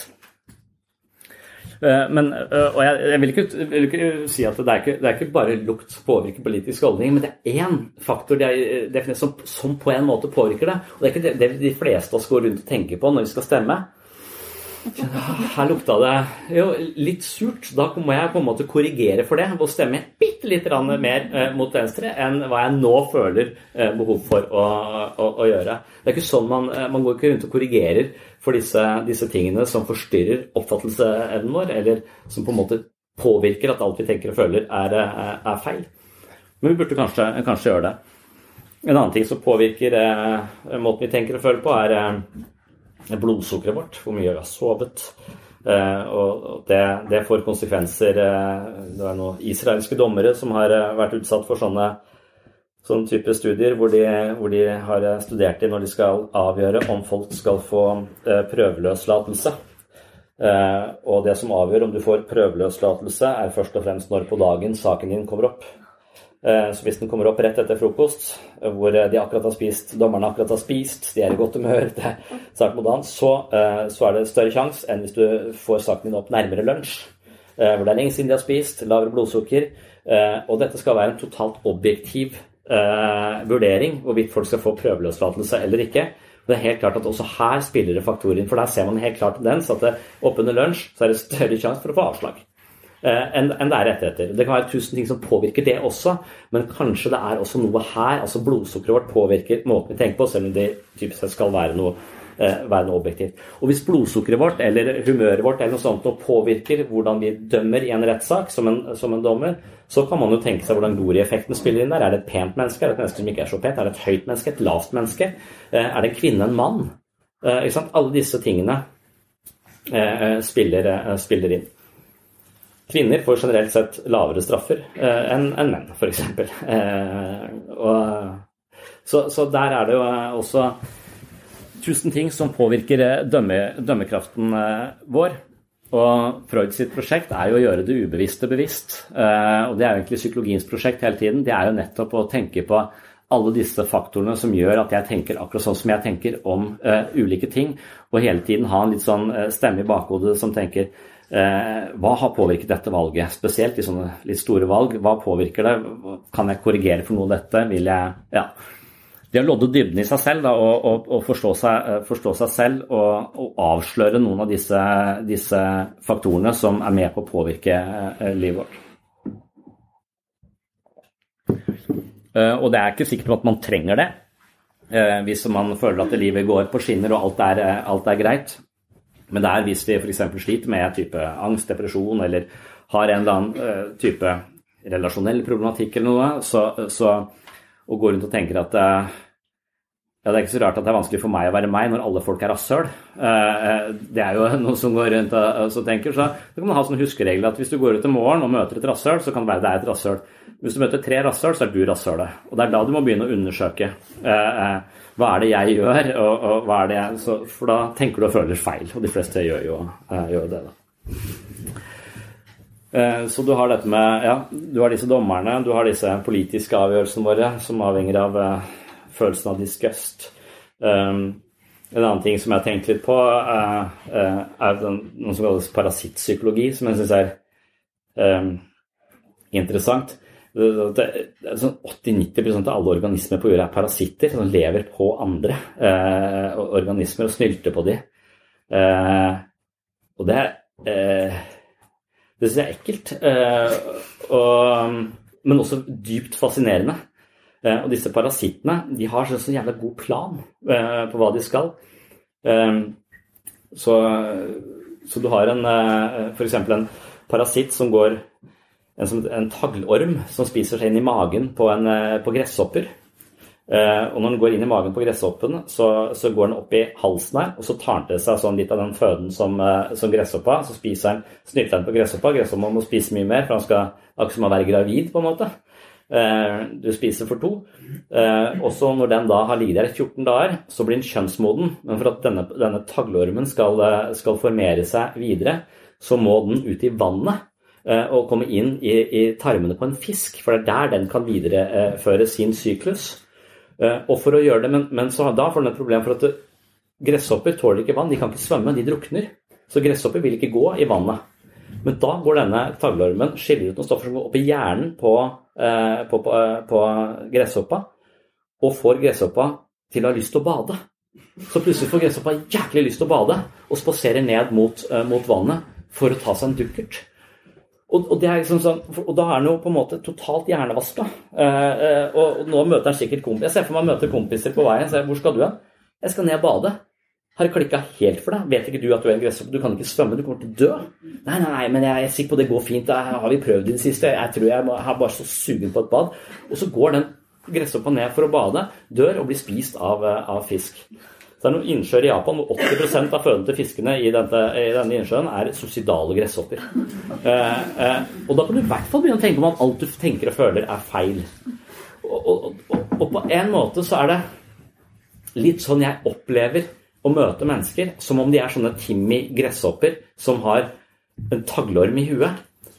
S4: Og jeg vil ikke si at det ikke bare lukt påvirker politisk holdning, men det en faktor det definert som på en måte påvirker det, og det ikke det de fleste av oss går rundt og tenker på når vi skal stemme. Her lukta det jo litt surt. Da må jeg på en måte korrigere for det og stemme bitte litt mer mot venstre enn hva jeg nå føler behov for å gjøre. Det ikke sånn man går ikke rundt og korrigerer for disse tingene som forstyrrer oppfattelsesevnen vår, eller som på en måte påvirker at alt vi tenker og føler er feil. Men vi burde kanskje gjøre det. En annen ting som påvirker måten vi tenker og føler på blodsukkeret vårt, hvor mye vi har sovet, og det får konsekvenser. Det noen israelske dommere som har vært utsatt for sånne type studier hvor de har studert det når de skal avgjøre om folk skal få prøveløslatelse. Og det som avgjør om du får prøveløslatelse først og fremst når på dagen saken din kommer opp. Så hvis den kommer opp rett etter frokost, hvor dommerne akkurat har spist, de i godt humør, det start mot dagen, så det større sjans enn hvis du får saken din opp nærmere lunsj, hvor det lenge siden de har spist, lavere blodsukker, og dette skal være en totalt objektiv vurdering, hvorvidt folk skal få prøveløslatelse eller ikke. Det helt klart at også her spiller det faktorer inn, for der ser man helt klart tendens at opp under lunsj så det større sjans for å få avslag. Enn det etter. Det kan være 1000 ting som påvirker det også, men kanskje det også noe her, altså blodsukkeret vårt påvirker måten vi tenker på, selv om det typisk sett skal være noe objektivt. Og hvis blodsukkeret vårt, eller humøret vårt, eller noe sånt, noe påvirker hvordan vi dømmer i en rettssak som en dommer, så kan man jo tenke seg hvordan glorie-effekten spiller inn der. Det et pent menneske? Det et menneske som ikke så pent? Det et høyt menneske? Et lavt menneske? Det en kvinne, en mann? Ikke sant? Alle disse tingene spiller inn. Kvinner får generelt sett lavere straffer enn menn, for eksempel. Så der det jo også 1000 ting som påvirker dømmekraften vår. Og Freud sitt prosjekt jo å gjøre det ubevisste bevisst. Og det jo egentlig psykologiens prosjekt hele tiden. Det jo nettopp å tenke på alle disse faktorene som gjør at jeg tenker akkurat sånn som jeg tenker om ulike ting, og hele tiden ha en litt sånn stemme i bakhodet som tenker hva har påvirket dette valget, spesielt i sånne litt store valg, hva påvirker det, kan jeg korrigere for noe av dette, vil jeg, det å lodde dybden i seg selv da, og forstå seg selv og avsløre noen av disse faktorene som med på å påvirke livet vårt. Og det ikke sikkert at man trenger det, hvis man føler at livet går på skinner og alt greit. Men det hvis vi for eksempel sliter med type angst, depresjon, eller har en eller annen type relasjonell problematikk eller noe, så og går rundt og tenker at det ikke så rart at det vanskelig for meg å være meg når alle folk rasshøl. Det jo noe som går rundt og tenker, så kan man ha sånn huskeregel at hvis du går ut i morgen og møter et rasshøl, så kan det være det et rasshøl. Hvis du møter 3 rasshøl, så du rasshølet. Og det da du må begynne å undersøke hva det jeg gjør, og hva det jeg... For da tenker du og føler feil, og de fleste gjør jo det da. Så du har dette med, du har disse dommerne, du har disse politiske avgjørelsene våre, som avhenger av følelsen av disgust. En annen ting som jeg har tenkt litt på noe som kalles parasittpsykologi, som jeg synes interessant. Sånn 80-90% av alle organismer på jorda parasitter som lever på andre organismer og snylter på de. Og det synes jeg ekkelt, men også dypt fascinerende. Og disse parasittene, de har sånn jævla god plan på hva de skal. Så du har for eksempel en parasitt som går en taglorm som spiser seg inn i magen på gresshopper. Og når den går inn i magen på gresshoppen, så går den opp i halsen her, og så tar den til seg sånn litt av den føden som gresshoppa, så snytter den på gresshoppa. Gresshoppa må spise mye mer, for han skal akkurat som å være gravid på en måte. Du spiser for 2. Og så når den da har ligget der i 14 dager, så blir den kjønnsmoden. Men for at denne taglormen skal formere seg videre, så må den ut i vannet og komme inn i tarmene på en fisk, for det der den kan videreføre sin syklus. Og for å gjøre det, men så da får den et problem, for at gresshopper tåler ikke vann, de kan ikke svømme, de drukner. Så gresshopper vil ikke gå i vannet. Men da går denne taglormen, skiller ut noen stoffer som går opp i hjernen på gresshoppa, og får gresshoppa til å ha lyst til å bade. Så plutselig får gresshoppa jæklig lyst til å bade, og spaserer ned mot vannet for å ta seg en dukkert. Og det liksom sånn, og da den jo på en måte totalt hjernevasket. Og nå møter han sikkert kompiser. Jeg ser for meg møter kompiser på veien, så hvor skal du hen? Jeg skal ned og bade. Har det klikket helt for deg? Vet ikke du at du en gresshoppe? Du kan ikke svømme, du kommer til å dø. Nei, men jeg sikker på det går fint. Det har vi prøvd i det siste. Jeg tror jeg har bare så sugen på et bad. Og så går den gresshoppa ned for å bade, dør og blir spist av fisk. Det noen innsjøer i Japan hvor 80% av føden til fiskene i denne innsjøen suicidale gresshopper. Og da kan du i hvert fall begynne å tenke om at alt du tenker og føler feil. Og på en måte så det litt sånn jeg opplever å møte mennesker, som om de sånne timmy gresshopper som har en taglorm i huet.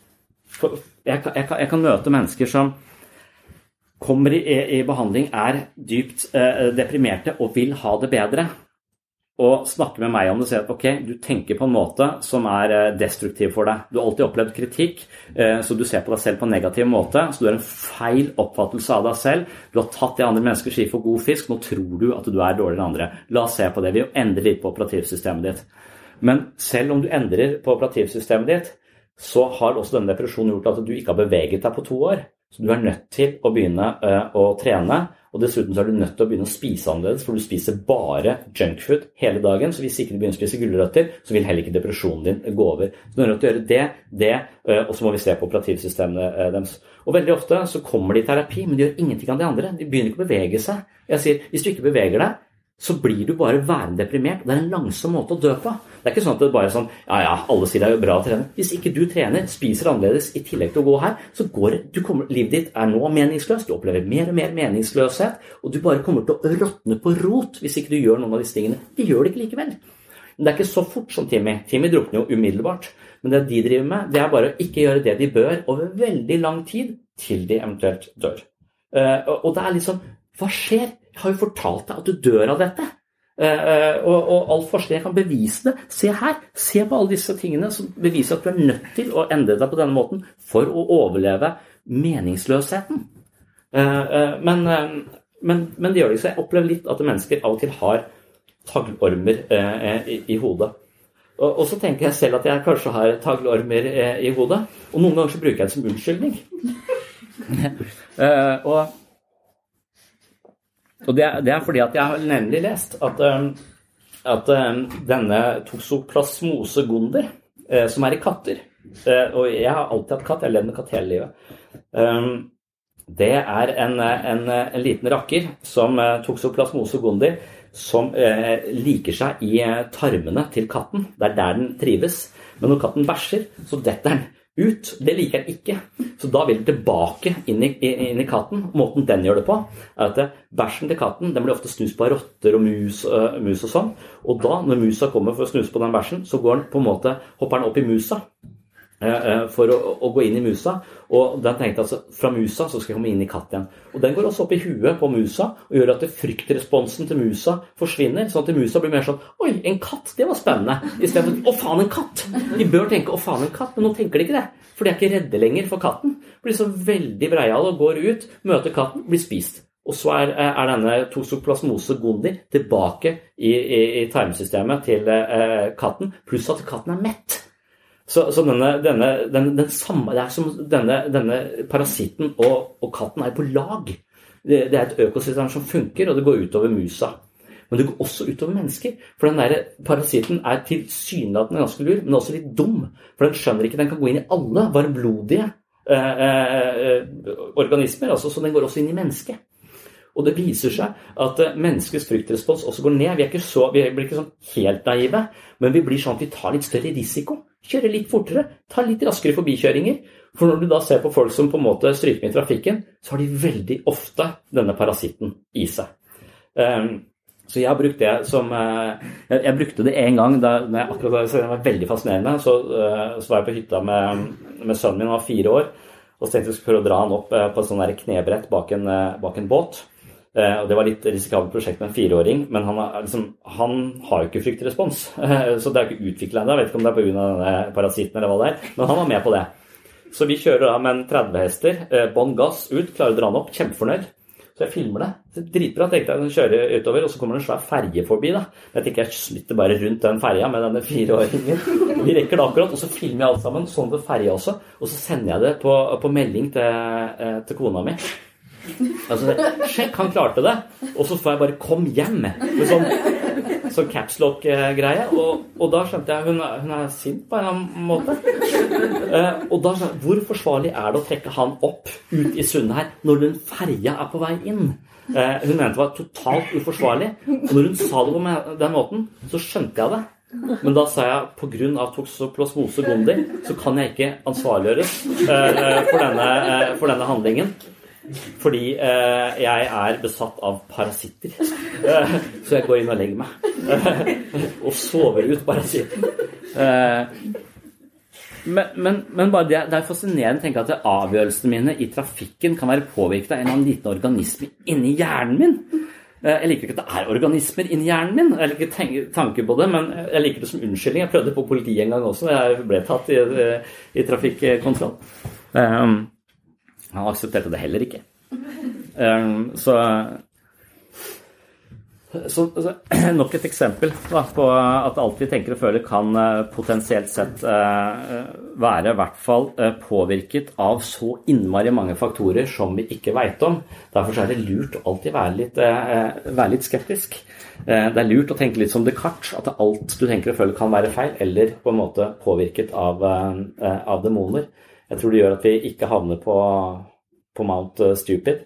S4: Jeg kan møte mennesker som kommer i behandling, dypt deprimerte og vil ha det bedre, og snakker med meg om det og sier at ok, du tenker på en måte som destruktiv for deg. Du har alltid opplevd kritikk, så du ser på deg selv på en negativ måte, så du har en feil oppfattelse av deg selv. Du har tatt det andre mennesker sier for god fisk, nå tror du at du dårligere enn andre. La oss se på det, vi endrer litt på operativsystemet ditt. Men selv om du endrer på operativsystemet ditt, så har også denne depresjonen gjort at du ikke har beveget deg på 2 år. Så du nødt til å begynne å trene, og dessuten så du nødt til å begynne å spise annerledes, for du spiser bare junkfood hele dagen, så hvis ikke du begynner å spise gulrøtter, så vil heller ikke depresjonen din gå over. Så du nødt til å gjøre det, og så må vi se på operativsystemene deres. Og veldig ofte så kommer de i terapi, men de gjør ingenting av det andre. De begynner ikke å bevege seg. Jeg sier, hvis du ikke beveger deg, så blir du bare værende deprimert. Det en langsom måte å dø på. Det ikke sånn at det bare sånn, ja, alle sier det jo bra å trene. Hvis ikke du trener, spiser annerledes i tillegg til å gå her, så livet ditt nå meningsløst, du opplever mer og mer meningsløshet, og du bare kommer til å råtne på rot hvis ikke du gjør noen av disse tingene. De gjør det ikke likevel. Men det ikke så fort som Timmy. Timmy drukner jo umiddelbart. Men det de driver med, det bare å ikke gjøre det de bør over veldig lang tid, til de eventuelt dør. Og det litt sånn, hva skjer? Jeg har jo fortalt deg at du dør av dette. Og all forskning kan bevise det. Se her, se på alle disse tingene som beviser at du nødt til å endre deg på denne måten for å overleve meningsløsheten. Men det gjør det ikke, så jeg opplever litt at mennesker av og til har taglormer i hodet. Og så tenker jeg selv at jeg kanskje har taglormer i hodet, og noen ganger så bruker jeg det som unnskyldning. Og det fordi at jeg har nemlig lest at denne toxoplasmose gondii, som i katter, og jeg har alltid hatt katt, jeg har levd med katt hele livet, det en liten rakker som toxoplasmose gondii, som liker seg i tarmene til katten. Det der den trives. Men når katten bæsjer, så detter den ut. Det liker den ikke. Så da vil den tilbake inn i katten. Måten den gjør det på, at bæsjen til katten, den blir ofte snust på av rotter og mus og sånn. Og da, når musa kommer for å snuse på den bæsjen, så går den på en måte, hopper den opp i musa for å gå inn i musa, og den tenkte altså, fra musa så skal jeg komme inn i katt igjen. Og den går også opp i huet på musa, og gjør at fryktresponsen til musa forsvinner, sånn at musa blir mer sånn, oi, en katt, det var spennende, i stedet for, å faen, en katt! De bør tenke, å faen, en katt, men nå tenker de ikke det, for de ikke redde lenger for katten. Blir så veldig breial og går ut, møter katten, blir spist. Og så denne toxoplasmose gondii tilbake i tarmsystemet til katten, pluss at katten mett. Så den samme, det som denne parasitten og katten på lag. Det et økosystem som funker, og det går utover musa. Men det går også utover mennesker, for den der parasitten tilsynelatende ganske lur, men også litt dum, for den skjønner ikke, den kan gå inn i alle varmblodige organismer, altså, så den går også inn i mennesket. Og det viser seg at menneskets fryktrespons også går ned. Vi blir ikke sånn helt naive, men vi blir sånn at vi tar litt større risiko. Kjører litt fortere, tar litt raskere forbikjøringer. For når du da ser på folk som på en måte stryker med i trafikken, så har de veldig ofte denne parasitten i seg. Så jeg har brukt det som... Jeg brukte det en gang, da det var veldig fascinerende. Så var jeg på hytta med sønnen min, han var 4 år, og så tenkte jeg skulle prøve å dra han opp på et sånn der knebrett bak en båt. Og det var litt risikabelt prosjekt med en 4-åring, men han har jo ikke fryktrespons, så det ikke utviklet enda. Jeg vet ikke om det på grunn av denne parasitten eller hva det men han var med på det. Så vi kjører da med en 30 hester, bånd gass ut, klarer å dra han opp, kjempefornøyd. Så jeg filmer det. Så dritbra, tenkte jeg, kjører utover, og så kommer det en svær ferje forbi da. Jeg tenker jeg slutter bare rundt den ferja med denne 4-åringen. Vi rekker det akkurat, og så filmer jeg alt sammen, sånn på ferja også, og så sender jeg det på melding til kona mi. Altså, sjekk, han klarte det, og så får jeg bare kom hjem med sånn caps lock-greie, og da skjønte jeg, hun sint på en eller annen måte. Og da skjønte jeg, hvor forsvarlig det å trekke han opp ut i sundet her, når den ferja på vei inn? Hun mente det var totalt uforsvarlig, og når hun sa det på den måten, så skjønte jeg det. Men da sa jeg, på grunn av toxoplasmose gondii, så kan jeg ikke ansvarliggjøres for denne handlingen. Fordi jeg besatt av parasitter. Så jeg går inn og legger meg. Og sover ut parasitten. Men bare det fascinerende å tenke at avgjørelsene mine i trafikken kan være påvirket av en eller annen liten organisme inni hjernen min. Jeg liker ikke at det organismer inni hjernen min. Jeg liker ikke tanke på det, men jeg liker det som unnskyldning. Jeg prøvde på politiet en gang også. Jeg ble tatt i trafikkontroll. Han aksepterte det heller ikke. Så nok et eksempel da, på at alt vi tenker og føler kan potensielt sett være i hvert fall påvirket av så innmari mange faktorer som vi ikke vet om. Derfor er det lurt å alltid være litt skeptisk. Det er lurt å tenke litt som Descartes, at alt du tenker og føler kan være feil, eller på en måte påvirket av demoner. Jeg tror det gjør at vi ikke havner på Mount Stupid.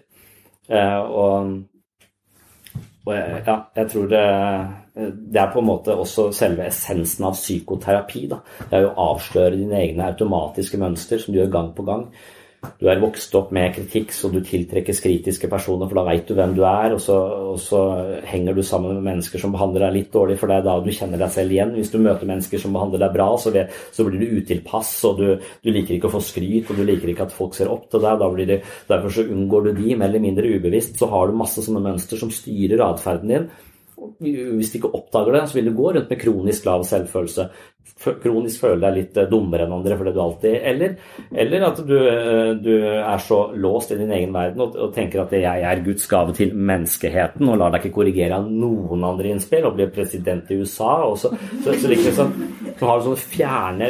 S4: Jeg tror det på en måte også selve essensen av psykoterapi da. Det jo å avsløre dine egne automatiske mønster som du gjør gang på gang. Du vokst opp med kritikk, så du tiltrekkes kritiske personer, for da vet du hvem du og så henger du sammen med mennesker som behandler deg litt dårlig, for det da du kjenner deg selv igjen. Hvis du møter mennesker som behandler deg bra, så blir du utilpass, og du liker ikke å få skryt, og du liker ikke at folk ser opp til deg, derfor så unngår du de, mer eller mindre ubevisst, så har du masse sånne mønster som styrer adferden din. Hvis du ikke oppdager det, så vil du gå rundt med kronisk lav selvfølelse. Kronisk føler deg litt dummere enn andre fordi du alltid, eller at du så låst i din egen verden og tenker at jeg Guds gave til menneskeheten og lar deg ikke korrigere av noen andre innspill og blir president i USA og så liksom, så har du sånne fjerne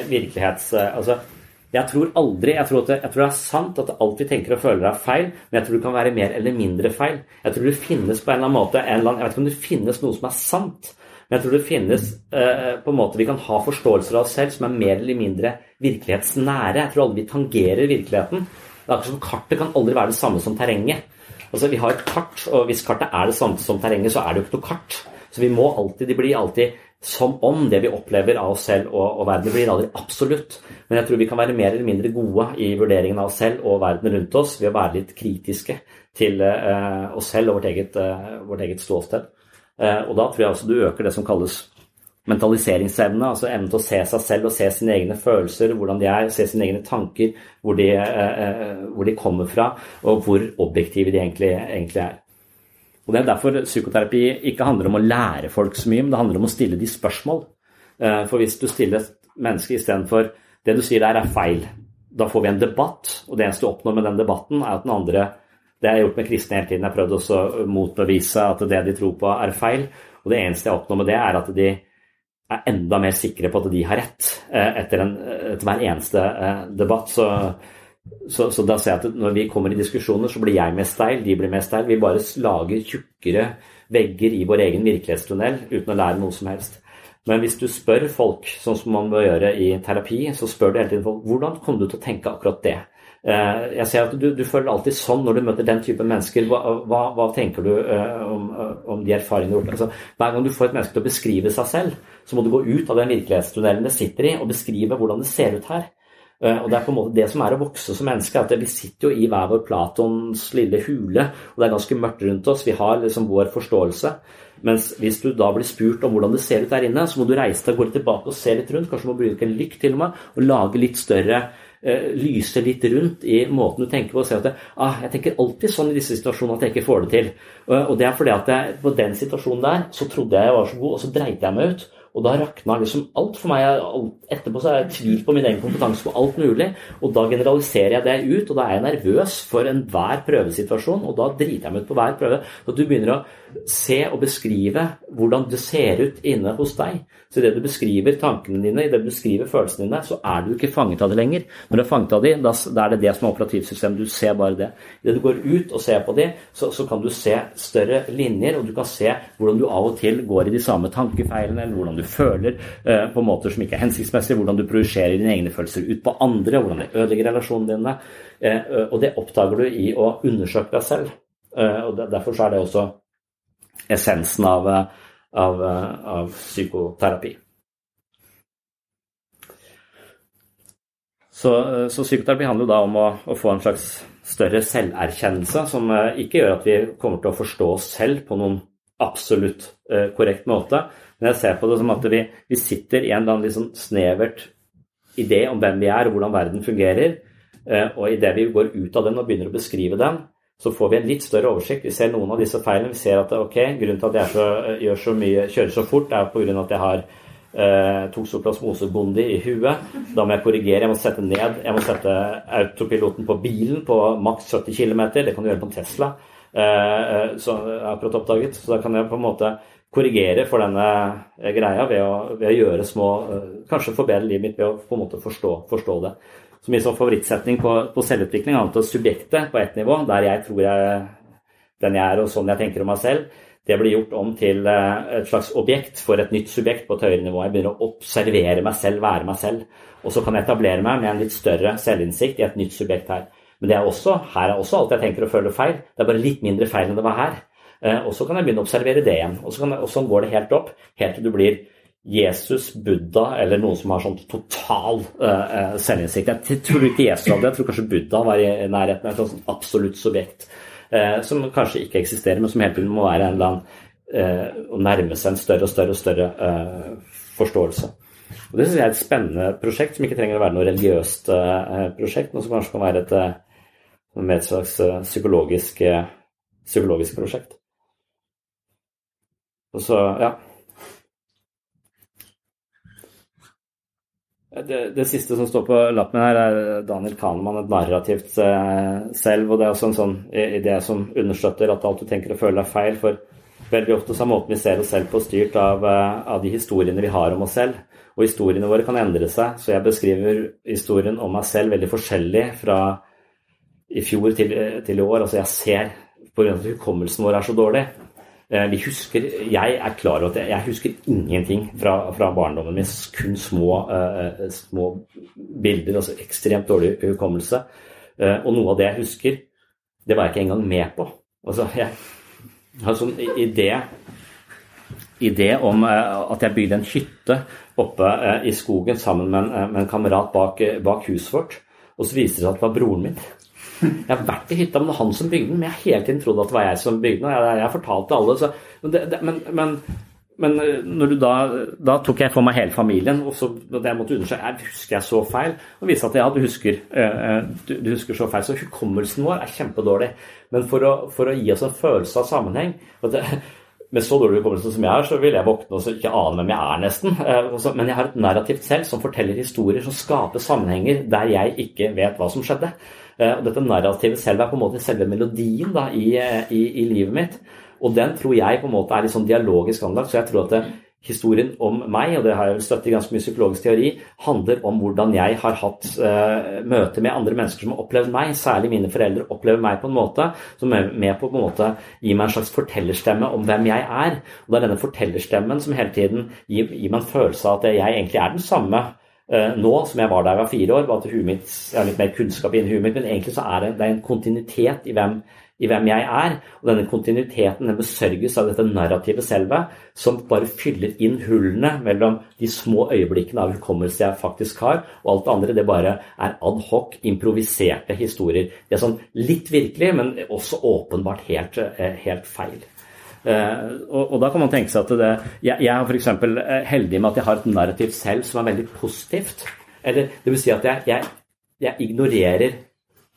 S4: jeg tror det sant at alt vi tenker og føler feil, men jeg tror det kan være mer eller mindre feil. Jeg tror det finnes på en eller annen måte, jeg vet ikke om det finnes noe som sant, men jeg tror det finnes på en måte vi kan ha forståelser av oss selv som mer eller mindre virkelighetsnære. Jeg tror aldri vi tangerer virkeligheten. Det akkurat som kartet kan aldri være det samme som terrenget. Altså vi har et kart, og hvis kartet det samme som terrenget, så det jo ikke noe kart. Så det blir alltid som om det vi opplever av oss selv og verden, det blir aldri absolutt. Men jeg tror vi kan være mer eller mindre gode i vurderingen av oss selv og verden rundt oss ved å være litt kritiske til oss selv og vårt eget ståsted. Og da tror jeg også du øker det som kalles mentaliseringsevne, altså evnen til å se seg selv og se sine egne følelser, hvordan de se sine egne tanker, hvor de kommer fra, og hvor objektive de egentlig Og det derfor psykoterapi ikke handler om å lære folk så mye, men det handler om å stille de spørsmål. For hvis du stiller mennesker i stedet for det du sier der feil, da får vi en debatt, og det eneste du oppnår med den debatten at den andre, det har jeg gjort med kristne hele tiden, jeg har prøvd også å motbevise at det de tror på feil, og det eneste jeg oppnår med det at de enda mer sikre på at de har rett etter hver eneste debatt. Så da ser jeg at når vi kommer i diskusjoner, så blir jeg mer steil, de blir mer steil. Vi bare lager tjukkere vegger i vår egen virkelighetstunnel uten å lære noe som helst. Men hvis du spør folk, sånn som man bør gjøre i terapi, så spør du hele tiden folk, hvordan kommer du til å tenke akkurat det? Jeg ser at du føler alltid sånn når du møter den type mennesker. Hva tenker du om de erfaringene du har gjort? Altså, hver gang du får et menneske til å beskrive seg selv, så må du gå ut av den virkelighetstunnelen det sitter i og beskrive hvordan det ser ut her. Og det på en måte det som å vokse som menneske, at vi sitter jo i hver vår Platons lille hule, og det ganske mørkt rundt oss, vi har liksom vår forståelse, mens hvis du da blir spurt om hvordan det ser ut der inne, så må du reise deg, gå litt tilbake og se litt rundt, kanskje du må bruke en lykt til og med, og lage litt større, lyse litt rundt i måten du tenker på, og se at jeg tenker alltid sånn i disse situasjonene at jeg ikke får det til, og det fordi at på den situasjonen der, så trodde jeg var så god, og så dreide jeg meg ut, og da rakna liksom alt for meg. Etterpå så har jeg tvil på min egen kompetanse på alt mulig, og da generaliserer jeg det ut, og da er jeg nervøs for enhver prøvesituasjon, og da driter jeg meg ut på hver prøve. Så du begynner å se og beskrive hvordan det ser ut inne hos deg. Så i det du beskriver tankene dine, i det du beskriver følelsene dine, så er du ikke fanget av det lenger. Når du er fanget av det, da er det det som er operativsystemet, du ser bare det. I det du går ut og ser på det, så kan du se større linjer, og du kan se hvordan du av og til går i de samme tankefeilene, eller hvordan du føler på måter som ikke er hensiktsmessige, hvordan du projiserer dine egne følelser ut på andre, hvordan det ødelegger relasjonene dine, og det oppdager du i å undersøke deg selv. Og derfor så er det også essensen av psykoterapi. Så psykoterapi handler da om å få en slags større selverkjennelse, som ikke gjør at vi kommer til å forstå oss selv på noen absolutt korrekt måte, men jeg ser på det som at vi sitter i en eller annen liksom snevert idé om hvem vi er og hvordan verden fungerer, og i det vi går ut av den og begynner å beskrive den, så får vi en litt større oversikt. Vi ser noen av disse feilene, vi ser at grunnen til at jeg kjører så fort, er på grunn av at jeg har toksoplasmosebondi i huet. Da må jeg korrigere, jeg må sette ned, jeg må sette autopiloten på bilen på maks 70 km, det kan du gjøre på en Tesla, så jeg har akkurat oppdaget, så da kan jeg på en måte korrigere for denne greia ved å gjøre små, kanskje forbedre livet mitt ved å på en måte forstå det. Så min sånn favorittsetning på selvutvikling er at subjektet på et nivå, der jeg tror den jeg er og sånn jeg tenker om meg selv, det blir gjort om til et slags objekt for et nytt subjekt på et høyere nivå. Jeg begynner å observere meg selv, være meg selv, og så kan jeg etablere meg med en litt større selvinnsikt i et nytt subjekt her. Men her er også alt jeg tenker og føler feil, det er bare litt mindre feil enn det var her. Og så kan jeg begynne å observere det igjen, og sånn går det helt opp, helt til du blir Jesus, Buddha, eller noen som har sånn total selvinnsikt. Jeg tror ikke Jesus hadde det, jeg tror kanskje Buddha var i nærheten av et sånn absolutt subjekt, som kanskje ikke eksisterer, men som hele tiden må være en eller annen, å nærme seg en større og større forståelse. Og det synes jeg er et spennende prosjekt, som ikke trenger å være noe religiøst prosjekt, men som kanskje kan være et slags psykologisk prosjekt. Og så, ja. Det siste som står på lappen her er Daniel Kahneman, et narrativt selv, og det er også en sånn idé som understøtter at alt du tenker og føler er feil, for veldig ofte så er måten vi ser oss selv på styrt av de historiene vi har om oss selv, og historiene våre kan endre seg, så jeg beskriver historien om meg selv veldig forskjellig fra i fjor til i år. Altså jeg ser på grunn av at hukommelsen vår er så dårlig. Jeg er klar over at jeg husker ingenting fra barndommen min, kun små bilder, altså ekstremt dårlig hukommelse. Og noe av det jeg husker, det var jeg ikke engang med på. Altså jeg har en sånn idé om at jeg bygde en hytte oppe i skogen sammen med en kamerat bak huset vårt, og så viste det seg at det var broren min. Jeg har vært i hytta, men det var han som bygde den, men jeg har hele tiden trodd at det var jeg som bygde den, og jeg fortalte alle, så, men når da tok jeg for meg hele familien, og så da jeg måtte undersøke, husker jeg så feil, og viste at du husker så feil, så hukommelsen vår er kjempedårlig, men for å gi oss en følelse av sammenheng, med så dårlig hukommelse som jeg er, så vil jeg våkne og ikke ane hvem jeg er nesten, men jeg har et narrativt selv som forteller historier som skaper sammenhenger der jeg ikke vet hva som skjedde. Og dette narrativet selv er på en måte selve melodien da, i livet mitt, og den tror jeg på en måte er litt sånn dialogisk anlagt, så jeg tror at historien om meg, og det har jeg vel støttet i ganske mye psykologisk teori, handler om hvordan jeg har hatt møte med andre mennesker som har opplevd meg, særlig mine foreldre opplever meg på en måte, som er med på en måte gi meg en slags fortellerstemme om hvem jeg er, og det er denne fortellerstemmen som hele tiden gir meg en følelse av at jeg egentlig er den samme nå som jeg var da jeg var 4 år, bare at huet mitt, jeg har litt mer kunnskap innen huet mitt, men egentlig så er det en kontinuitet i hvem jeg er, og denne kontinuiteten den besørges av dette narrativet selve, som bare fyller inn hullene mellom de små øyeblikkene av hukommelse jeg faktisk har, og alt det andre, det bare er ad hoc, improviserte historier. Det er sånn litt virkelig, men også åpenbart helt feil. Og da kan man tenke seg at jeg er for eksempel heldig med at jeg har et narrativ selv som er veldig positivt, eller det vil si at jeg ignorerer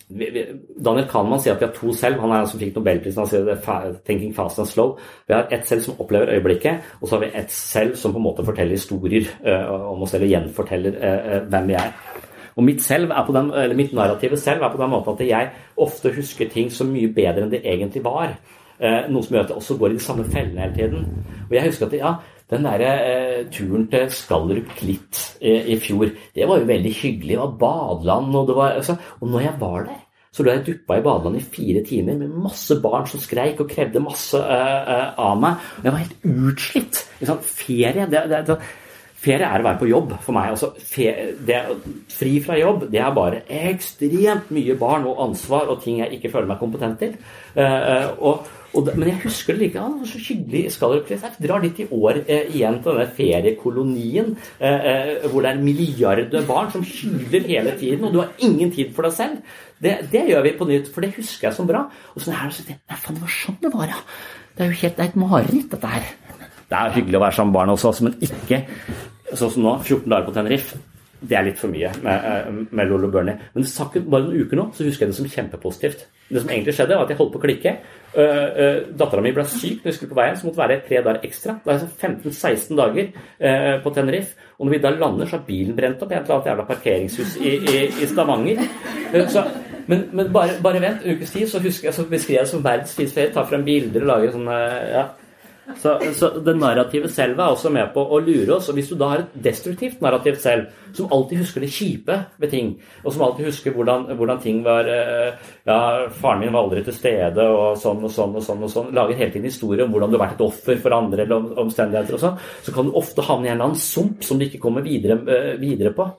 S4: Daniel Kahneman sier at vi har to selv, han som fikk Nobelprisen, han sier det Thinking Fast and Slow. Vi har ett selv som opplever øyeblikket, og så har vi ett selv som på en måte forteller historier om oss, eller gjenforteller hvem vi er. Og mitt narrative selv på den måten at jeg ofte husker ting så mye bedre enn det egentlig var. Noe som gjør at jeg også går i de samme fellene hele tiden. Og jeg husker at den der turen til Skallerup Klitt i fjor, det var jo veldig hyggelig, det var badeland, og når jeg var der, så lå jeg duppa i badeland i 4 timer med masse barn som skreik og krevde masse av meg. Og jeg var helt utslitt. Ferie, ferie å være på jobb for meg. Altså, fri fra jobb, det bare ekstremt mye barn og ansvar og ting jeg ikke føler meg kompetent til. Men jeg husker det like, det var så hyggelig i Skallerup. Jeg drar dit i år igjen til denne feriekolonien, hvor det milliarder barn som hyler hele tiden, og du har ingen tid for deg selv. Det gjør vi på nytt, for det husker jeg så bra. Og sånn her, det var sånn det var, ja. Det jo helt, det et mareritt, dette her. Det hyggelig å være sammen med barn også, men ikke, sånn som nå, 14 dager på Tenerife. Det litt for mye med Lolo Bernie. Men det satt bare noen uker nå, så husker jeg det som kjempepositivt. Det som egentlig skjedde var at jeg holdt på å klikke. Datteren min ble syk når vi skulle på veien, så måtte være 3 dager ekstra. Det 15-16 dager på Tenerife. Og når vi da lander, så har bilen brent opp i et eller annet jævla parkeringshus i Stavanger. Men bare vent, en ukes tid, så beskriver jeg det som verdens tidsferie, tar frem bilder og lager sånne, Så det narrative selv også med på å lure oss, og hvis du da har et destruktivt narrativ selv, som alltid husker det kjipe ved ting, og som alltid husker hvordan ting var, faren min var aldri til stede, og sånn, lager hele tiden historie om hvordan du har vært et offer for andre eller omstendigheter og sånn, så kan du ofte havne i en eller annen sump som du ikke kommer videre på.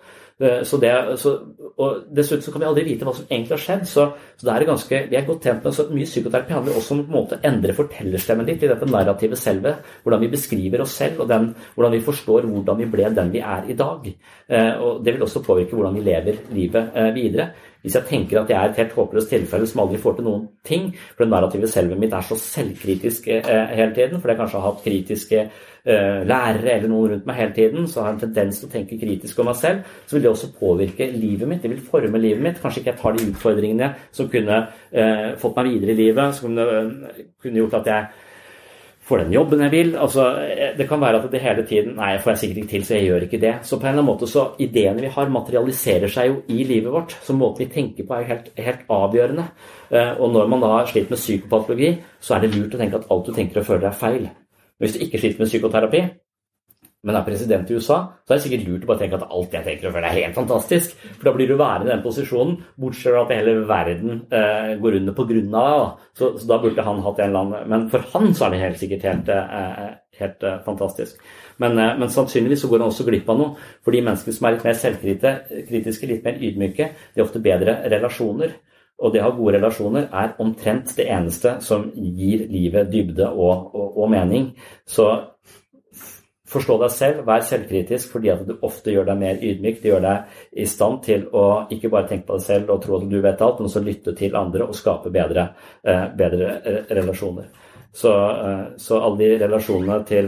S4: Og dessuten så kan vi aldri vite hva som egentlig har skjedd, så det vi godt tjent med, så mye psykoterapi handler også om på en måte å endre fortellerstemmen litt i dette narrativet selve, hvordan vi beskriver oss selv, og hvordan vi forstår hvordan vi ble den vi i dag, og det vil også påvirke hvordan vi lever livet videre. Hvis jeg tenker at jeg et helt håpløst tilfelle som aldri får til noen ting, for det narrativet selve mitt så selvkritisk hele tiden, for jeg kanskje har hatt kritiske lærere eller noen rundt meg hele tiden, så har jeg en tendens til å tenke kritisk om meg selv, så vil det også påvirke livet mitt, det vil forme livet mitt. Kanskje ikke jeg tar de utfordringene som kunne fått meg videre i livet, som kunne gjort at jeg får den jobben jeg vil. Altså, det kan være at det hele tiden, nei, får jeg sikkert ikke til, så jeg gjør ikke det. Så på en eller annen måte, så ideene vi har materialiserer seg jo i livet vårt, så måten vi tenker på helt avgjørende. Og når man da har slitt med psykopatologi, så det lurt å tenke at alt du tenker og føler feil. Hvis du ikke sliter med psykoterapi, men president i USA, så det sikkert lurt å bare tenke at alt jeg tenker og føler helt fantastisk, for da blir du værende i den posisjonen, bortsett fra at hele verden går under på grunn av det. Så da burde han hatt en eller annen, men for han så det helt sikkert helt fantastisk. Men sannsynligvis så går han også glipp av noe, for de mennesker som litt mer selvkritiske, litt mer ydmyke, de har ofte bedre relasjoner. Og det å ha gode relasjoner omtrent det eneste som gir livet dybde og mening. Så forstå deg selv, vær selvkritisk, fordi at du ofte gjør deg mer ydmyk, det gjør deg i stand til å ikke bare tenke på deg selv og tro at du vet alt, men også lytte til andre og skape bedre relasjoner. Så alle de relasjonene til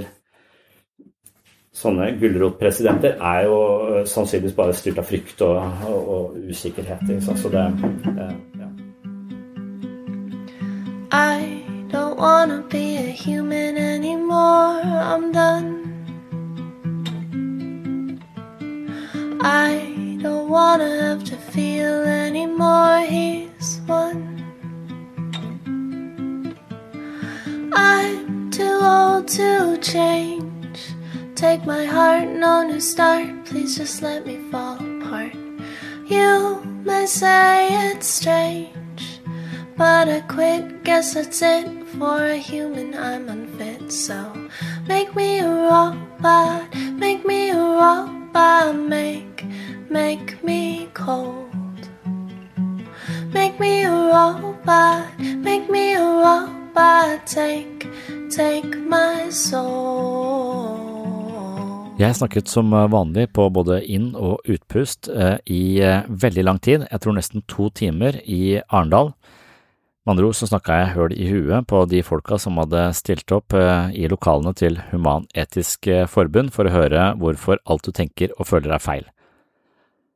S4: sånne gulrotpresidenter jo sannsynligvis bare styrt av frykt og usikkerhet. Så det
S13: I don't wanna be a human anymore, I'm done. I don't wanna have to feel anymore, he's one. I'm too old to change. Take my heart, no new start, please just let me fall apart. You may say it's strange, but I quit, guess that's it. For a human I'm unfit, so make me a robot, make me a robot, make me cold. Make me a robot, make me a robot, take my soul.
S4: Jeg snakket som vanlig på både inn- og utpust i veldig lang tid, jeg tror nesten 2 timer i Arendal. Med andre ord så snakket jeg høl i huet på de folka som hadde stilt opp i lokalene til Human-Etisk Forbund for å høre hvorfor alt du tenker og føler feil.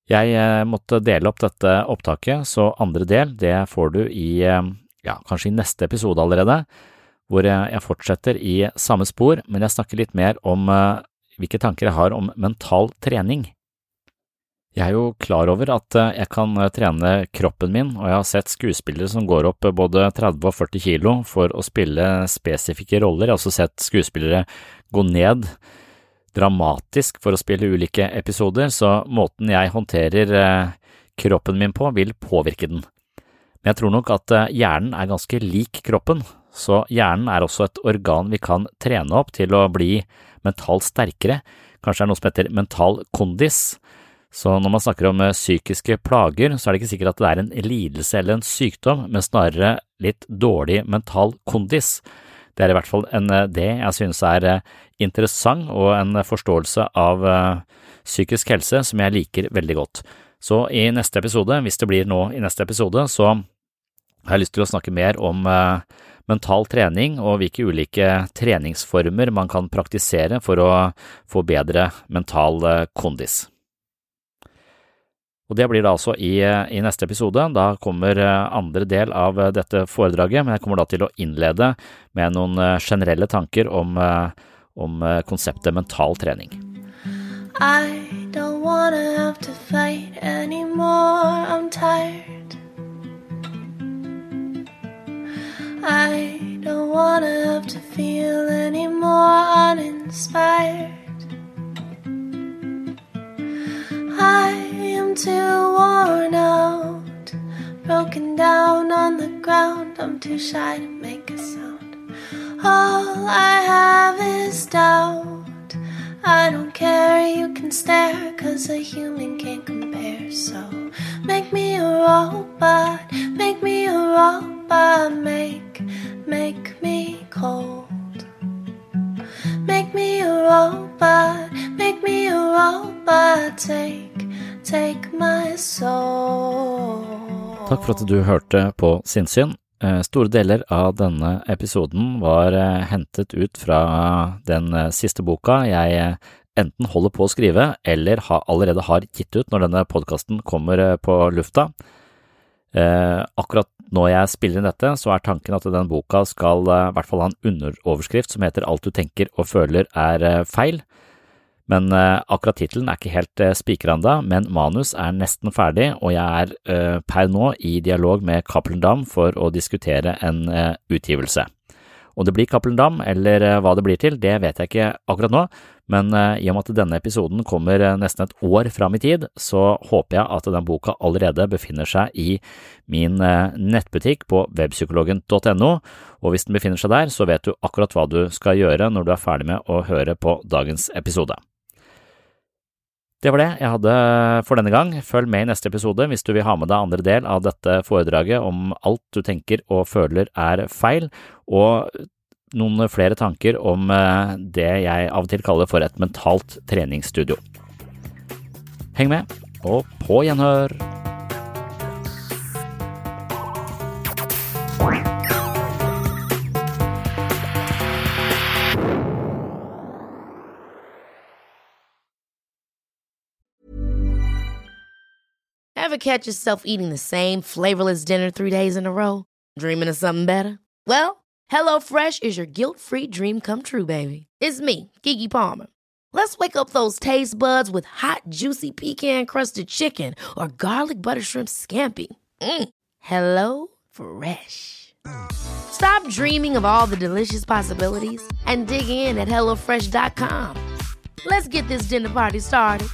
S4: Jeg måtte dele opp dette opptaket, så andre del, det får du i, kanskje i neste episode allerede, hvor jeg fortsetter i samme spor, men jeg snakker litt mer om hvilke tanker jeg har om mental trening. Jeg jo klar over at jeg kan trene kroppen min, og jeg har sett skuespillere som går opp både 30 og 40 kilo for å spille spesifikke roller. Jeg har også sett skuespillere gå ned dramatisk for å spille ulike episoder, så måten jeg håndterer kroppen min på vil påvirke den. Men jeg tror nok at hjernen ganske lik kroppen, så hjernen også et organ vi kan trene opp til å bli mentalt sterkere. Kanskje det noe som heter mental kondis. Så når man snakker om psykiske plager, så det ikke sikkert at det en lidelse eller en sykdom, men snarere litt dårlig mental kondis. Det i hvert fall det jeg synes interessant og en forståelse av psykisk helse som jeg liker veldig godt. Så i neste episode, hvis det blir nå i neste episode, så har jeg lyst til å snakke mer om mental trening og hvilke ulike treningsformer man kan praktisere for å få bedre mental kondis. Og det blir da altså i neste episode. Da kommer andre del av dette foredraget, men jeg kommer da til å innlede med noen generelle tanker om konseptet mental trening.
S13: I don't wanna have to fight anymore, I'm tired. I don't wanna have to feel any more uninspired. I am too worn out, broken down on the ground. I'm too shy to make a sound. All I have is doubt. I don't care, you can stare, 'cause a human can't compare. So make me a robot, make me a robot, make me cold. Make me a robot, make me a robot, take my soul.
S4: Takk for at du hørte på Sinnsyn. Store deler av denne episoden var hentet ut fra den siste boka jeg enten holder på å skrive eller allerede har gitt ut når denne podcasten kommer på lufta. Akkurat når jeg spiller inn dette, så tanken at den boka skal I hvert fall ha en underoverskrift som heter Alt du tenker og føler feil. Men akkurat titelen ikke helt spikret enda, men manus nesten ferdig, og jeg per nå I dialog med Cappelen Damm for å diskutere en utgivelse. Om det blir Cappelen Damm, eller hva det blir til, det vet jeg ikke akkurat nå, men I og med at denne episoden kommer nesten et år fram I tid, så håper jeg at den boka allerede befinner seg I min nettbutikk på webpsykologen.no, og hvis den befinner seg der, så vet du akkurat hva du skal gjøre når du ferdig med å høre på dagens episode. Det var det jeg hadde for denne gang. Følg med I neste episode hvis du vil ha med deg andre del av dette foredraget om alt du tenker og føler feil, og noen flere tanker om det jeg av og til kaller for et mentalt treningsstudio. Heng med, og på gjenhør!
S1: Ever catch yourself eating the same flavorless dinner 3 days in a row? Dreaming of something better? Well, HelloFresh is your guilt-free dream come true, baby. It's me, Keke Palmer. Let's wake up those taste buds with hot, juicy pecan-crusted chicken or garlic butter shrimp scampi. Hello Fresh. Stop dreaming of all the delicious possibilities and dig in at HelloFresh.com. Let's get this dinner party started.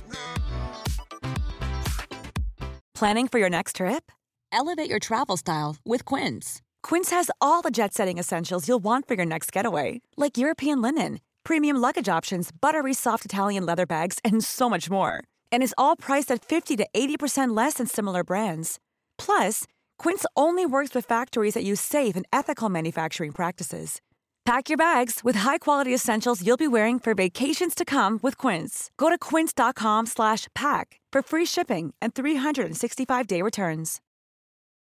S14: Planning for your next trip? Elevate your travel style with Quince. Quince has all the jet-setting essentials you'll want for your next getaway, like European linen, premium luggage options, buttery soft Italian leather bags, and so much more. And is all priced at 50 to 80% less than similar brands. Plus, Quince only works with factories that use safe and ethical manufacturing practices. Pack your bags with high-quality essentials you'll be wearing for vacations to come with Quince. Go to quince.com/pack for free shipping and 365-day returns.